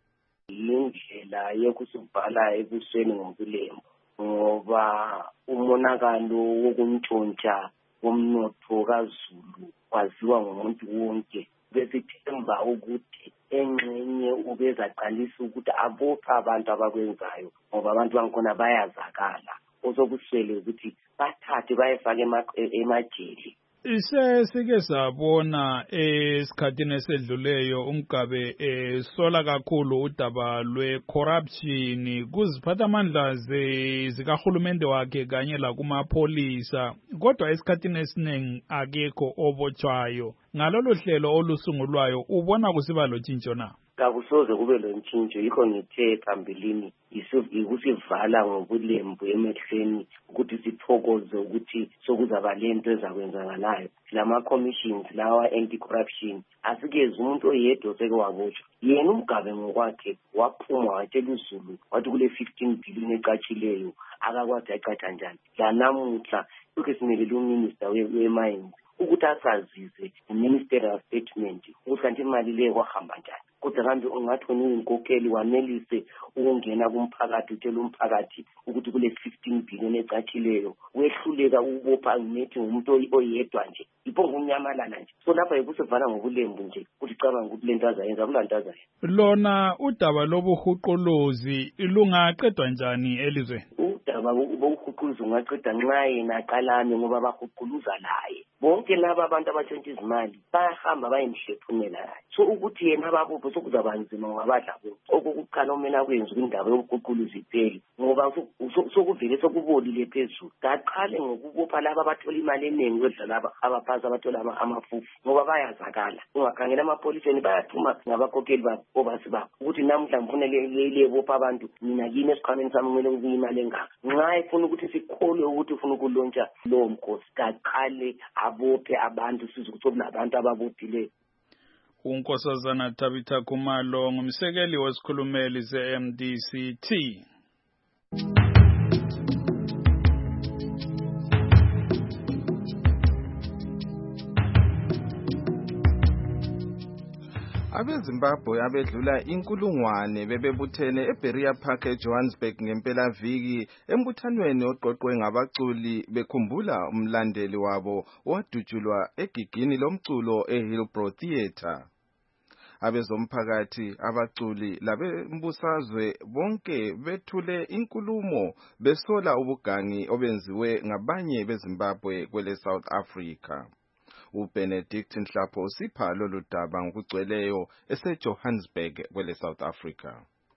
Indlela yokusubhala ebusweni ngobulembu ngoba umonakalo wokuntshontsha womnotho kaZulu kwaziwa ngumuntu wonke. Besithemba ukuthi engxenye ubezaqalisa ukuthi abophe abantu abakwenzayo ngoba abantu bankhona bayazakala osokuswele ukuthi bathathe bayefaka emajele. Ise sike sabona esikhathini esedluleyo uMgabe esola kakhulu udaba lwe-corruption kuziphathamandla zikahulumende wakhe kanye lakumapolisa kodwa esikhathini esiningi akekho obotshwayo. Ngalolu hlelo olusungulwayo ubona kusiba lotshintsho na? Kakusoze kube lontshintsho yikho ngithe phambilini ikusivala ngobulembu emehlweni ukuthi sithokoze ukuthi sokuzaba lento ezakwenzakalayo. Lama commissions lawa anti-corruption asikeze umuntu oyedwa oseke wabotshwa. Yena uMgabe ngokwakhe waphuma watshela uZulu wathi kule fifteen billion ecatshileyo akakwazi yaqatha njani. La namuhla lokho simelele uminister we-mines ukuthi asazise i-ministerial statement ukuthi kanti imali leyo kwahamba njani. Kodwa kambe ungathi unginkokeli wanelise ukungena kumphakathi utshela umphakathi ukuthi kule fifteen billion ecatshileyo wehluleka ukubopha ngithi umuntu oyedwa nje iphongo unyamalala nje. So lapha yikusevala ngobulembu nje ukuthi cabanga ukuthi lento azayenza kulantaza. Lona udaba lobuhuqolozi lungaqedwa njani elizweni? Udaba lobuhuqolozi ungaqedwa nxa yena aqalane ngoba bahuquluza laye. Bonke laba abantu abatshontsha izimali bayahamba bayemhlephumela laye. So ukuthi yena ababophe sokuzaba nzima ngabadla bonke. Okukuqala omena kwenza indaba yobuhuquluzi ipheli ngoba sokuvele sokubolile phezulu. Kaqale ngokubopha laba abathola imali eningi kodwa laba abaphasa abathola amafufu ngoba bayazakala. Ungakhangela amapoliseni bayathuma ngabakhokheli babo obasi babo ukuthi namhla ngifuna le bopha abantu mina yini esiqhameni sami kumele ngibuye imali engaka. Nxa efuna ukuthi sikholwe ukuthi ufuna ukulontsha lo mkhosi kaqale abophe abantu sizokuthi nabantu ababophileyo. uNkosazana Tabitha Khumalo ngumsekeli wesikhulumeli ze-M D C T. Abezimbabwe abedlula inkulungwane bebebuthene eBerea Park eJohannesburg ngempela viki embuthanweni oqoqwe ngabaculi bekhumbula umlandeli wabo wadutshulwa egigini lomculo eHillbrow Theatre. Abezomphakathi abaculi labembusazwe bonke bethule inkulumo besola ubugangi obenziwe ngabanye beZimbabwe kwele South Africa. uBenedict Nhlapho usipha lolu daba ngokugcweleyo eseJohannesburg kwele South Africa.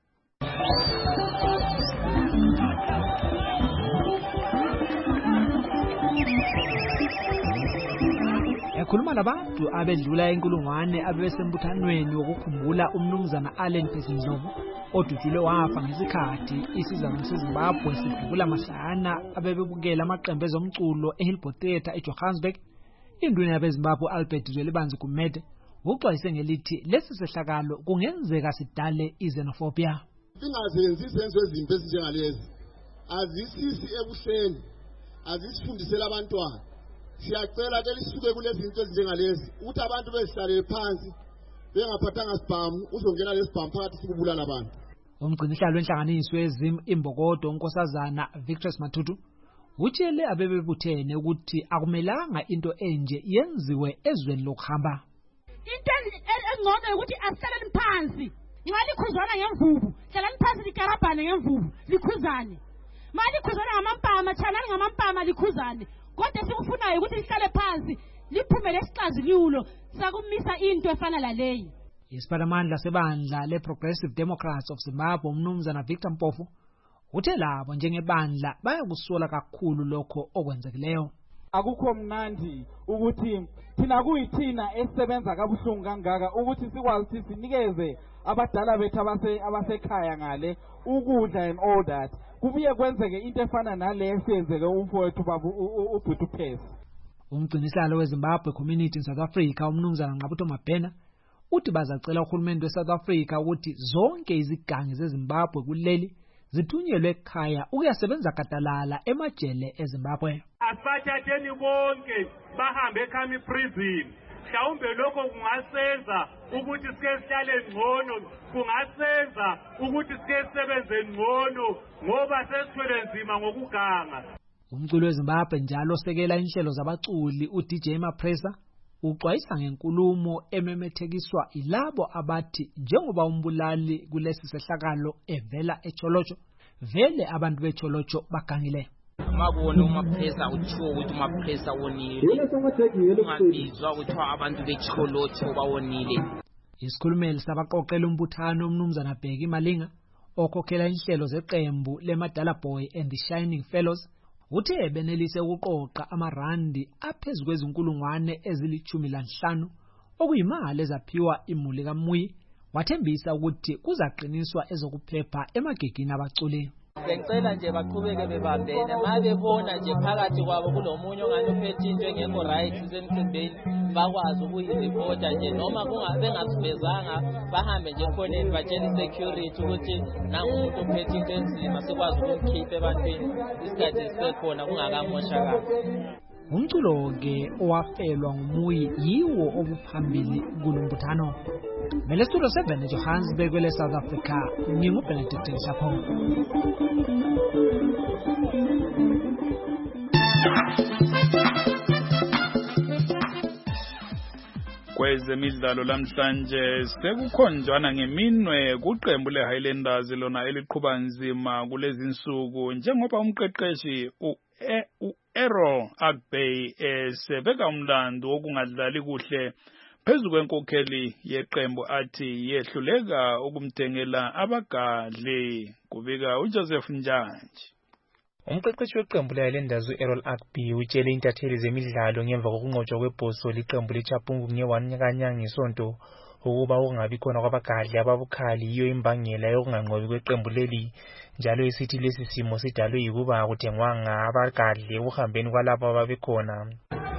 Ekhuluma labantu abedlula inkulungwane abebesembuthanweni wokukhumbula umnumzana Allen Phezindlovu odutshulwe wafa ngesikhathi isizwe seZimbabwe sidubula masana abebebukela amaqembu ezomculo eHillbrow Theatre eJohannesburg. Induna yabeZimbabwe Albert Zwelibanzi Gumede uxwayise ngelithi lesi sehlakalo kungenzeka sidale izenofobia. Singazenzi izenzo ezimbi ezinjengalezi azisisi ebuhleni azisifundisela abantwana. Siyacela ke lisuke kulezi zinto ezinjengalezi ukuthi abantu bezihlalele phansi bengaphathanga sibhamu uzongena lesibhamu phakathi sikubulala abantu. Umgcinisihlalo wenhlanganiso yezim imbokodo uNkosazana Victress Matutu utshele abebebuthene ukuthi akumelanga into enje yenziwe ezweni lokuhamba. Into engcono ukuthi asihlaleni phansi nxa likhuzwana ngemvubu hlalani phansi likarabhane ngemvubu likhuzane mali likhuzwana ngamampama tshalani ngamampama likhuzane kodwa sikufunayo ukuthi lihlale phansi liphume lesixazululo sakumisa into efana laleyi. Isiphalamandla sebandla le-Progressive Democrats of Zimbabwe umnumzana Victor Mpofu uthe labo njengebandla bayakusola kakhulu lokho okwenzekileyo. Akukho mnandi ukuthi thina kuyithina esebenza kabuhlungu kangaka ukuthi sikwazi sinikeze abadala bethu abase abasekhaya ngale ukudla and all that. Kubuye kwenzeke into efana nale esenzeke umfowethu baba uBhutu Phesi. Umgcinisihlalo weZimbabwe Community in South Africa umnumzana Nqabutho Mabhena uthi bazacela uhulumende weSouth Africa ukuthi zonke izigangi zeZimbabwe kuleli zithunyelwe ekhaya ukuyasebenza gadalala emajele eZimbabwe. Asathatheni bonke bahambe ekhami prison. Mhlawumbe lokho kungasenza ukuthi sike sihlale ngcono, kungasenza ukuthi sike sisebenze ngcono ngoba sesithwele nzima ngokuganga. Umculo weZimbabwe njalo osekela inhlelo zabaculi uD J Mapresa uxwayisa ngenkulumo ememethekiswa ilabo abathi njengoba umbulali kulesi sehlakalo evela eCholocho vele abantu beCholocho bagangile. Mabona uMapresa uthiwa ukuthi uMapresa wonile ungabizwa kuthiwa abantu beCholocho bawonile. Isikhulumeli sabaqoqela umbuthano umnumzana Bheki Malinga okhokhela inhlelo zeqembu leMadala Boy and the Shining Fellows uthe benelise ukuqoqa amarandi aphezulu kwezinkulungwane ezilithumi lanhlanu okuyimali ezaphiwa imuli kaMuyi wathembisa ukuthi kuzaqiniswa ezokuphepha emagegini abaculi. Bengicela nje baqhubeke bebambene mabebona nje phakathi kwabo kulomunye ongani uphethe into engekho right usemcimbeni bakwazi ukuyiripota nje noma kungabe ngasivezanga bahambe nje khoneni batshela security ukuthi nangumuntu uphethe into enzima sikwazi ukumkhipha ebantwini isikhathi sisekhona kungakamoshakala. umculo-ke owafelwa ngumuyi yiwo obuphambili kulombuthano. Mele Studio seven eJohannesburg kwele South Africa, nginguBenedict Nhlapho. Kwezemidlalo lamhlanje sekukhonjwana ngeminwe kuqembu leHighlanders lona eliqhubha nzima kulezi insuku njengoba umqeqeshi u-Errol Agbey esebeka umlando wokungadlali kuhle phezu kwenkokheli yeqembu athi yehluleka ukumthengela abagadli, kubika uJoseph Njanji. Umqeqeshi weqembu leHighlanders u-Errol Agbey utshele intatheli zemidlalo ngemva kokunqotshwa kwebhoso liqembu leChapungu nge-one kanyanga ngesonto ukuba ukungabi khona kwabagadli ababukhali yiyo imbangela yokunganqobi kweqembu leli, njalo esithi lesi simo sidalwe yikuba kuthengwanga abagadli ekuhambeni kwalabo ababekhona.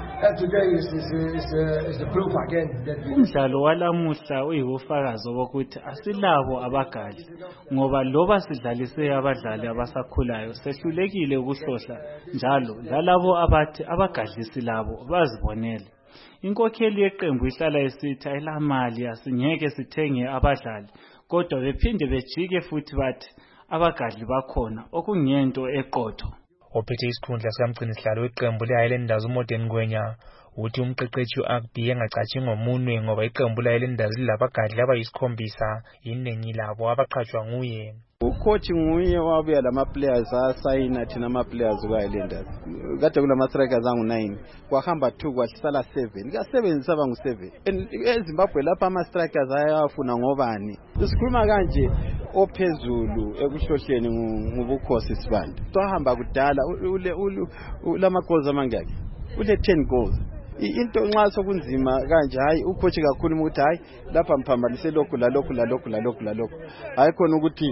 Umdlalo walamuhla uyibufakazi bokuthi asilabo abagadli, ngoba loba sidlalise abadlali abasakhulayo sehlulekile ukuhlohla njalo lalabo abathi abagadli silabo bazibonele. Inkokheli yeqembu ihlala isithi ayilamali asingeke sithenge abadlali, kodwa bephinde bejike futhi bathi abagadli bakhona okungento eqotho. Ophethe isikhundla sikamgcinisihlalo weqembu leHighlanders uModern Ngwenya uthi umqeqeshi u-Agbey engacashi ngomunwe ngoba iqembu leHighlanders lilabagadli abayisikhombisa, iningi labo abaqhatshwa nguye. Ucoach nguye wabuya lama players asayina thina ama players kuHighlanders. Kade kulama strikers angu nine, kwahamba two kwahlala seven. Ka seven saba ngu seven. eZimbabwe lapha ama strikers ayafuna ngobani. Sikhuluma kanje ophezulu ekuhlohleni ngubukhosi sibanda. Twahamba kudala ule ulama goals amangaki. Ule ten goals. Into nxa sokunzima kanje hayi ucoach kakhulu ukuthi hayi lapha mphambanise lokhu la lokhu la lokhu la lokhu la lokhu hayi khona ukuthi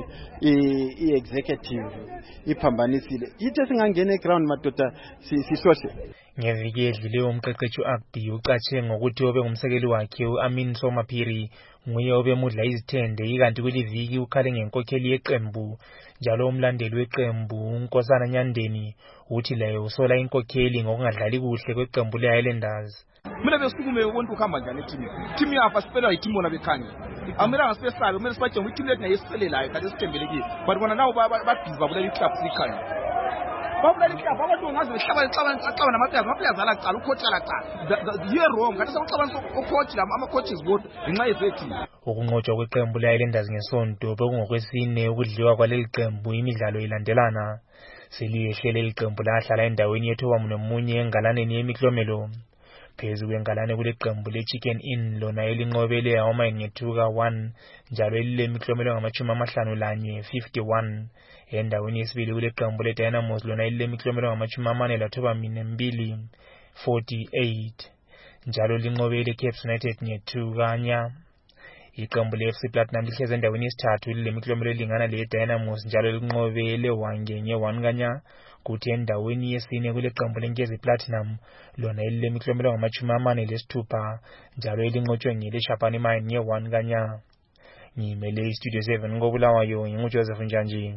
i-executive iphambanisile yithe singangena eground madoda sihlohle. Ngeviki edluleyo umqeqeshi u-Agbey ucatshe ngokuthi obe ngumsekeli wakhe u-Amin Somaphiri nguye obemudla izithende, ikanti kuliviki ukhale ngenkokheli yeqembu, njalo umlandeli weqembu uNkosana Nyandeni uthi laye usola inkokheli ngokungadlali kuhle kweqembu leHighlanders. Mina besukume ubuntu ukuhamba njani ethini team yafa sipela itimu ona bekhanya amira ngasesalo mina sibaje ngithimu lethi nayesiselelayo kade sithembelekile but bona nawo babhiza kule club sikhanya babula lihlaba abantu ngaze behlaba ixabana ixabana namaplayers amaplayers alaqala ucoach alaqala ye wrong kanti sokuxabana ucoach lama ama coaches bodwa ngenxa yezethi. Ukunqotshwa kweqembu leHighlanders ngesonto bekungokwesine ukudliwa kwaleli qembu imidlalo ilandelana. Seliyehlele iqembu lahlala endaweni yethoba nomunye engalaneni yemiklomelo. Phezu kwengalane kule qembu leChicken Inn lona elinqobele Homa ngethuka one njalo elilemiklomelo ngamachumi amahlanu lanye fifty-one. Endaweni yesibili kule qembu leDynamos lona elilemiklomelo ngamachumi amane lathoba mine mbili forty-eight njalo linqobele Cape United ngethuka. Iqembu le-F C Platinum lihleze endaweni yesithathu lilemiklomelo elingana leDynamos njalo linqobele Hwange nge-one kanya, kuthi endaweni yesine kule qembu leNkezi Platinum lona elilemiklomelo ngamachumi amane lesithupha njalo elinqotshwe ngeleShapani Mine nge-one kanya. Ngimele iStudio seven ngoBulawayo nginguJoseph Njanji.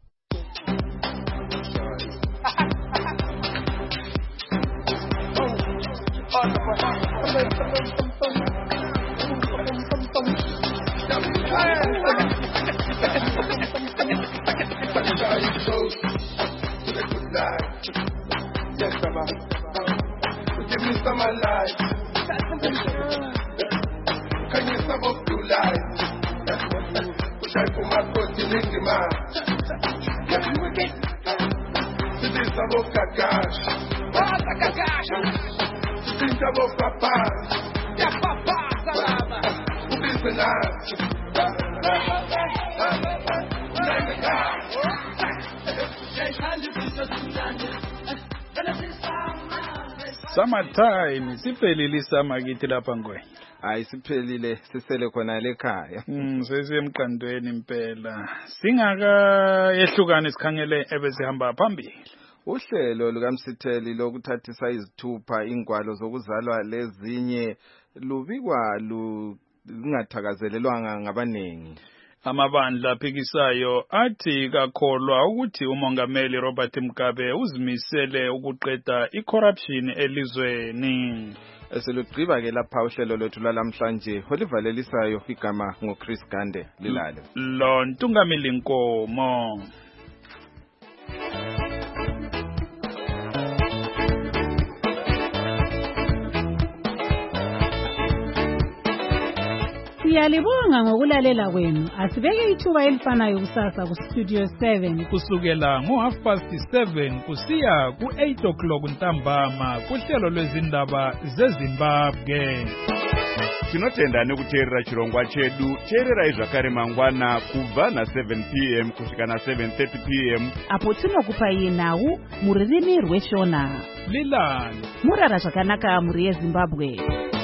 Yes, Baba. Give me some light. Can you stop up to light? Push I put my foot in the man. Get you again. This is about Kakash. What Kakash? This is about Papa. Yeah, Papa. Salama. Who is the last? Summertime siphelile summer kithi lapha Ngwenya. Hayi siphelile sisele khona lekhaya. Mm sesemqandweni impela. Singaka yehlukane sikhangele ebesihamba phambili. Uhlelo lukaMsitheli lokuthathisa izithupha ingwalo zokuzalwa lezinye lubikwa lungathakazelelwanga ngabanengi. Amabandla aphikisayo athi kakholwa ukuthi umongameli Robert Mugabe uzimisele ukuqeda i-corruption elizweni. Eselugqiba ke lapha uhlelo lwethu lwalamhlanje olivalelisayo igama ngoChris Gande lilale. Lo Ntungamili Nkomo. Siyalibonga ngokulalela kwenu. Asibeke ithuba elifanayo kusasa ku Studio seven kusukela ngo half past seven kusiya ku eight o'clock ntambama kuhlelo lwezindaba zeZimbabwe. Tinotenda nekuteerera chirongwa chedu. Teererai zvakare mangwana kubva na seven p m kusvika na seven thirty p m apo tinokupa yenhau muririmi rweshona. Lilani Murara zvakanaka muri yeZimbabwe.